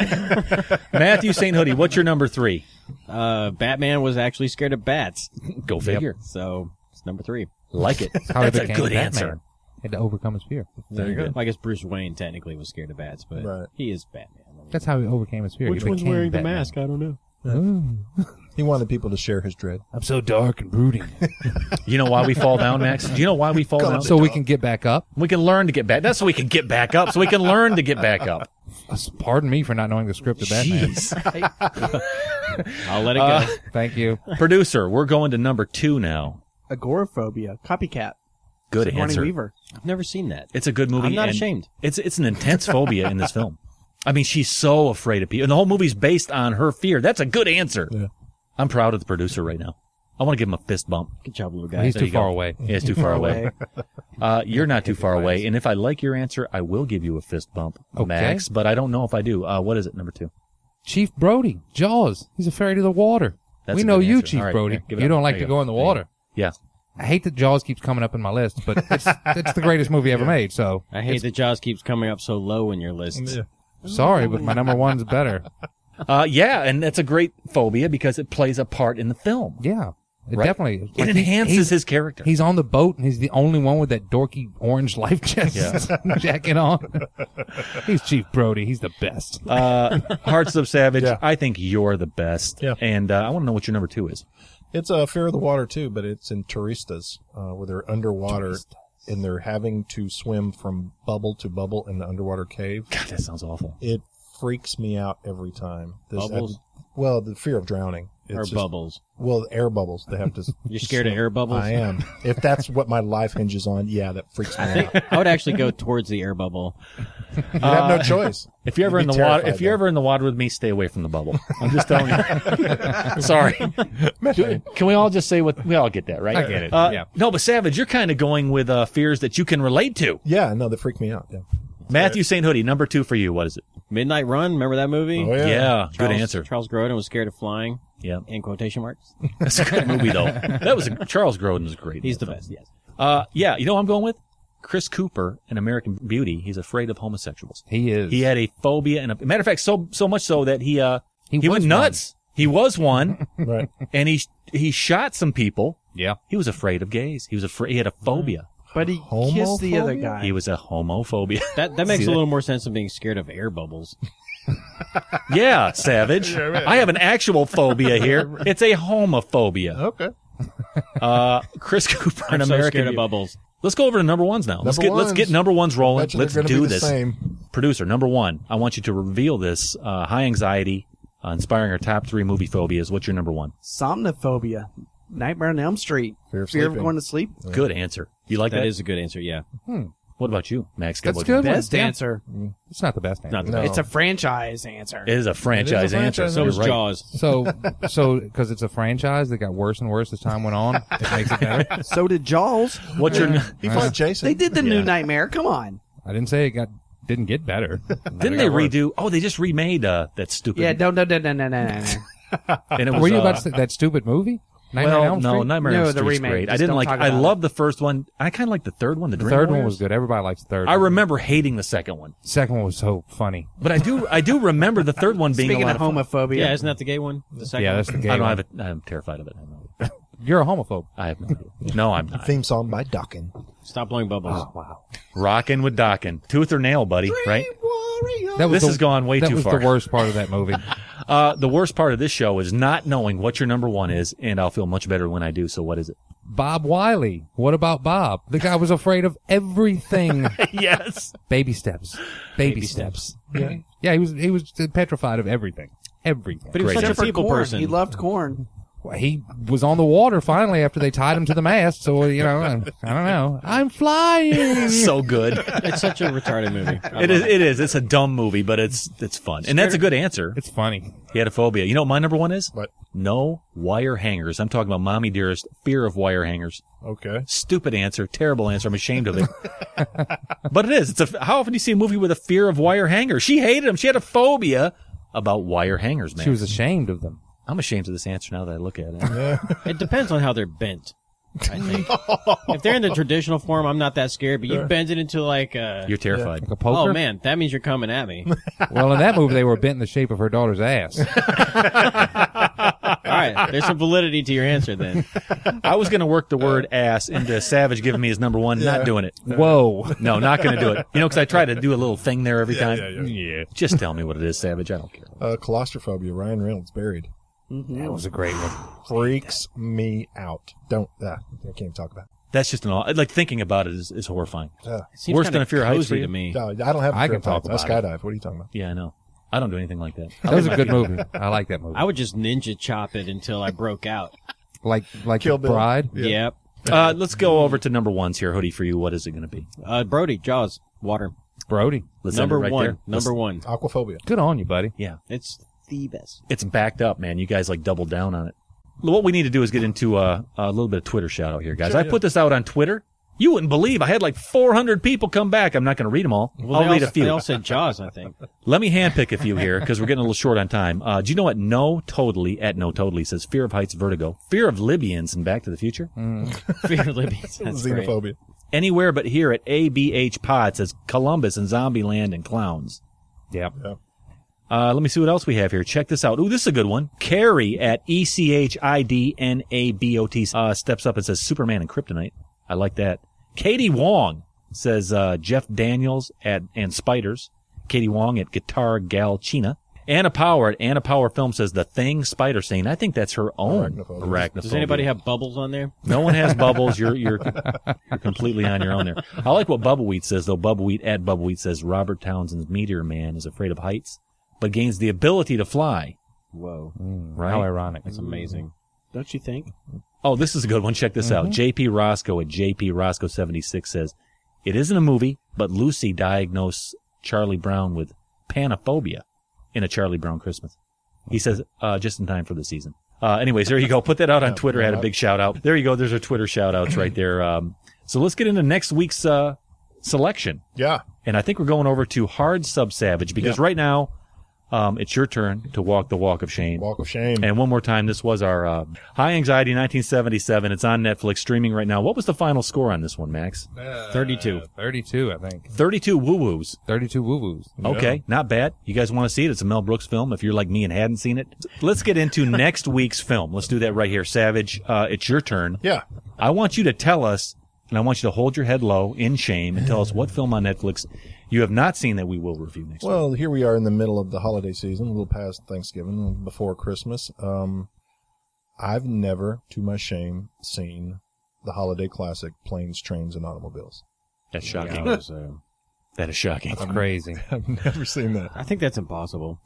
Matthew Saint Hoodie, what's your number three? uh, Batman was actually scared of bats. Go figure. So it's number three. Like it. How he That's a became good Batman. answer. He had to overcome his fear. Very good. Well, I guess Bruce Wayne technically was scared of bats, but Right. he is Batman. That's how he overcame his fear. Which he one's became wearing Batman. the mask? I don't know. Ooh. He wanted people to share his dread. I'm so dark and brooding. You know why we fall down, Max? Do you know why we fall down? So we can get back up. We can learn to get back. That's so we can get back up. So we can learn to get back up. Pardon me for not knowing the script of Batman. Jeez. I'll let it go. Uh, Thank you. Producer, we're going to number two now. Agoraphobia. Copycat. Good Sigourney answer. Weaver. I've never seen that. It's a good movie. I'm not and ashamed. It's it's an intense phobia in this film. I mean, she's so afraid of people. And the whole movie's based on her fear. That's a good answer. Yeah. I'm proud of the producer right now. I want to give him a fist bump. Good job, little guy. He's There too you go. far away. Yeah, it's too far away. Uh, you're not too far away. And if I like your answer, I will give you a fist bump, Okay. Max. But I don't know if I do. Uh, what is it, number two? Chief Brody, Jaws. He's afraid of the water. That's we a know good you, answer. Chief All right, Brody. here, give it You up. don't like There to you go go. in the There you water. Yeah. I hate that Jaws keeps coming up in my list, but it's it's the greatest movie ever made. So I hate that Jaws keeps coming up so low in your list. Yeah. sorry, but my number one's better. Uh, yeah, and that's a great phobia because it plays a part in the film. Yeah, it Right? definitely It like, he- enhances he's- his character. He's on the boat, and he's the only one with that dorky orange life jacket jacket on. He's Chief Brody. He's the best. Uh, Hearts of Savage, Yeah. I think you're the best. Yeah. And uh, I want to know what your number two is. It's a uh, fear of the water too, but it's in Turistas, uh, where they're underwater and they're having to swim from bubble to bubble in the underwater cave. God, that sounds awful. It freaks me out every time. This, Bubbles? I- well, the fear of drowning. It's Or just- bubbles. Well, air bubbles. They have to. You're scared of air bubbles? I am. If that's what my life hinges on, yeah, that freaks me I think out. I would actually go towards the air bubble. You have no choice. If you're ever You'd in be the water, terrified if you're then. ever in the water with me, stay away from the bubble. I'm just telling you. Sorry. Do- Can we all just say what we all get that, right? I get it, Uh, yeah. No, but Savage, you're kind of going with uh, fears that you can relate to. Yeah, no, they freak me out. Yeah. Matthew Saint Hoodie, number two for you. What is it? Midnight Run, remember that movie? Oh, yeah. good Charles- answer. Charles Grodin was scared of flying. Yeah, In quotation marks. that's a great movie though. That was a, Charles Grodin was great. He's the best, yes. Uh, yeah, you know what I'm going with? Chris Cooper in American Beauty. He's afraid of homosexuals. He is. He had a phobia, and a matter of fact, so so much so that he uh He he, was went nuts. He was one, Right. and he he shot some people. Yeah. He was afraid of gays. He was afraid. He had a phobia. But he kissed the other Homophobia? guy. He was a homophobia. That that makes See a that? little more sense than being scared of air bubbles. Yeah, Savage. I have an actual phobia here. It's a homophobia. Okay. Uh, Chris Cooper in I'm so American scared of Beauty. bubbles. Let's go over to number ones now. let's Number get let's get ones. number ones rolling. Bet you they're Let's gonna do be the this. same. Producer, number one. I want you to reveal this uh, high anxiety, uh, inspiring our top three movie phobias. What's your number one? Somnophobia. Nightmare on Elm Street. Fear of Fear of sleeping. going to sleep. Good answer. You like that? That is a good answer, yeah. What about you, Max? That's What- good. Best Yeah. answer. It's not the best answer. Not the No. It's a franchise answer. It is a franchise answer. franchise So So you're is right. Jaws. So, so because it's a franchise that got worse and worse as time went on, it makes it better. So did Jaws. What's your? He fought Jason. They did the new Yeah. Nightmare. Come on. I didn't say it got didn't get better. Didn't they redo? Oh, they just remade uh, that stupid. Yeah, no, no, no, no, no, no, no. And it was, Were you uh, about to say that stupid movie? Nightmare on Well, Elm no, Street? Nightmare No, on the Elm Street's remake. great. I Just didn't don't like. talk I about love the first one. I kind of like the third one. The, The Dream third one Warriors. was good. Everybody likes the third. I one. remember hating the second one, Second one was so funny. but I do. I do remember the third one being Speaking a lot of of fun. homophobia. Yeah, isn't that the gay one? The second Yeah, one? that's the I gay don't one. have it. I'm terrified of it. I don't know. You're a homophobe. I have no idea. No, I'm not. Theme song by Dokken. Stop blowing bubbles. Wow. Rockin' with Dockin'. Tooth or nail, buddy, right? That was This the, has gone way that too was far. the worst part of that movie. Uh, the worst part of this show is not knowing what your number one is, and I'll feel much better when I do. So what is it? Bob Wiley. What about Bob? The guy was afraid of everything. Yes. Baby steps. Baby, Baby steps. steps. Yeah. Yeah, he was he was petrified of everything. Everything. But he was Except such a for people corn. person. He loved corn. Well, he was on the water finally after they tied him to the mast. So, you know, I, I don't know. I'm flying. So good. It's such a retarded movie. I It love is. It is. It's a dumb movie, but it's it's fun, and that's a good answer. It's funny. He had a phobia. You know what my number one is? What? No wire hangers. I'm talking about Mommy Dearest. Fear of wire hangers. Okay. Stupid answer. Terrible answer. I'm ashamed of it. But it is. It's a. How often do you see a movie with a fear of wire hangers? She hated them. She had a phobia about wire hangers, man. She was ashamed of them. I'm ashamed of this answer now that I look at it. It depends on how they're bent, I think. If they're in the traditional form, I'm not that scared, but you bend it into like a... You're terrified. Like a poker? Oh, man, that means you're coming at me. Well, in that movie, they were bent in the shape of her daughter's ass. All right, there's some validity to your answer then. I was going to work the word ass into Savage giving me his number one. Not doing it. Whoa. No, not going to do it. You know, because I try to do a little thing there every Yeah, time. yeah, yeah. yeah. Just tell me what it is, Savage. I don't care. Uh, claustrophobia. Ryan Reynolds buried. Mm-hmm. That was a great one. Freaks me out. Don't. Uh, I can't even talk about it. That's just an all. Like thinking about it is, is horrifying. Uh, Seems Worse kinda than a fear of heights cozy for you? to me. no, I don't have. a I fear can of talk heights. I about skydive. What are you talking about? Yeah, I know. I don't do anything like that. That was a good movie. I like that movie. I would just ninja chop it until I broke out. Like like Kill the Bill. Bride. Yeah. Yep. Uh, let's go over to number ones here. Hoodie, for you, what is it going to be? Uh, Brody, Jaws, water. Brody. Let's end Number it right one. there. Number Let's- one. Aquaphobia. Good on you, buddy. Yeah. It's the best. It's backed up, man. You guys like doubled down on it. What we need to do is get into uh, a little bit of Twitter shout out here, guys. Sure, I yeah. put this out on Twitter. You wouldn't believe I had like four hundred people come back. I'm not going to read them all. Well, I'll they read all, a few. They all said Jaws, I think. Let me handpick a few here because we're getting a little short on time. Uh, do you know what No Totally at No Totally says? Fear of heights, vertigo. Fear of Libyans in Back to the Future. Fear of Libyans. That's great. Xenophobia. Anywhere but here at A B H Pod says Columbus and Zombieland and clowns. Yep. Yeah. Uh, let me see what else we have here. Check this out. Ooh, this is a good one. Carrie at E C H I D N A B O T uh, steps up and says Superman and Kryptonite. I like that. Katie Wong says uh, Jeff Daniels at and Spiders. Katie Wong at Guitar Gal China. Anna Power at Anna Power Film says The Thing Spider Scene. I think that's her own Arachnophobia. arachnophobia. Does anybody have bubbles on there? No one has bubbles. You're you're you're completely on your own there. I like what Bubbleweed says though. Bubbleweed at Bubbleweed says Robert Townsend's Meteor Man is afraid of heights, but gains the ability to fly. Whoa. Right? How ironic. That's amazing. Don't you think? Oh, this is a good one. Check this out. J P Roscoe at J P Roscoe seventy-six says, it isn't a movie, but Lucy diagnosed Charlie Brown with panophobia in A Charlie Brown Christmas. He says, uh, just in time for the season. Uh, anyways, there you go. Put that out on Twitter. Had a big shout out. There you go. There's our Twitter shout outs right there. Um, so let's get into next week's, uh, selection. Yeah. And I think we're going over to Hard Sub Savage because Yeah. right now, um, it's your turn to walk the walk of shame. Walk of shame. And one more time, this was our uh, High Anxiety nineteen seventy-seven. It's on Netflix, streaming right now. What was the final score on this one, Max? thirty-two. thirty-two, I think. thirty-two woo-woos. thirty-two woo-woos. Okay, not bad. You guys want to see it? It's a Mel Brooks film. If you're like me and hadn't seen it, let's get into next week's film. Let's do that right here. Savage, uh, it's your turn. Yeah. I want you to tell us, and I want you to hold your head low in shame and tell us what film on Netflix you have not seen that we will review next week. Well, here we are in the middle of the holiday season, a little past Thanksgiving, before Christmas. Um, I've never, to my shame, seen the holiday classic Planes, Trains, and Automobiles. That's shocking. Yeah, was, uh, That is shocking. That's crazy. I've never seen that. I think that's impossible.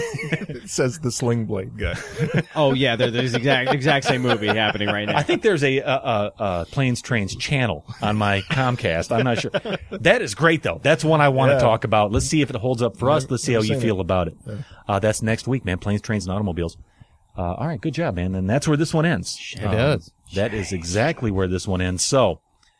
It says the Sling Blade guy. Oh yeah, there, there's exact exact same movie happening right now. I think there's a, a, a, a Planes, Trains channel on my Comcast. I'm not sure. That is great, though. That's one I want Yeah. to talk about. Let's see if it holds up for us. Let's see how Never you seen feel it. about it. Uh, that's next week, man. Planes, Trains, and Automobiles. Uh, all right, good job, man. And that's where this one ends. It does. That is exactly where this one ends. So,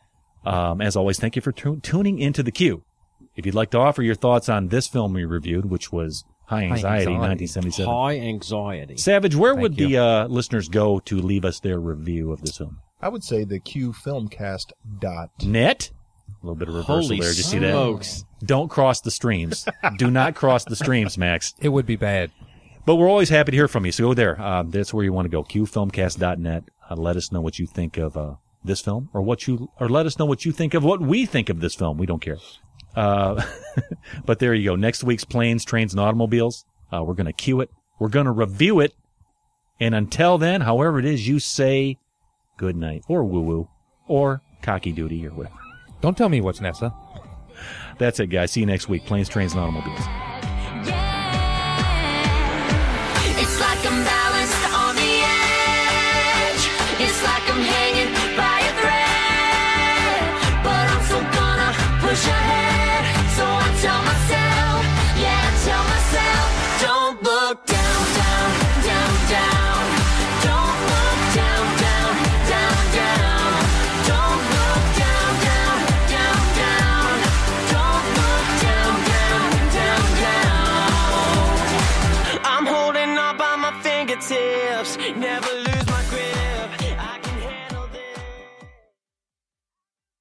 um, as always, thank you for tu- tuning into the queue. If you'd like to offer your thoughts on this film we reviewed, which was High Anxiety, Anxiety. nineteen seventy-seven. High anxiety. Savage, where Thank would you. the uh, listeners go to leave us their review of this film? I would say the Q Filmcast dot. Net? A little bit of reversal Holy there. Did you see that? smokes. Don't cross the streams. Do not cross the streams, Max. It would be bad. But we're always happy to hear from you, so go there. Uh, that's where you want to go, q filmcast dot net. Uh, let us know what you think of uh, this film, or what you, or let us know what you think of what we think of this film. We don't care. Uh, but there you go. Next week's Planes, Trains, and Automobiles. Uh, we're going to cue it. We're going to review it. And until then, however it is you say good night, or woo-woo, or cocky duty, or whatever. Don't tell me what's Nessa. That's it, guys. See you next week. Planes, Trains, and Automobiles. It's like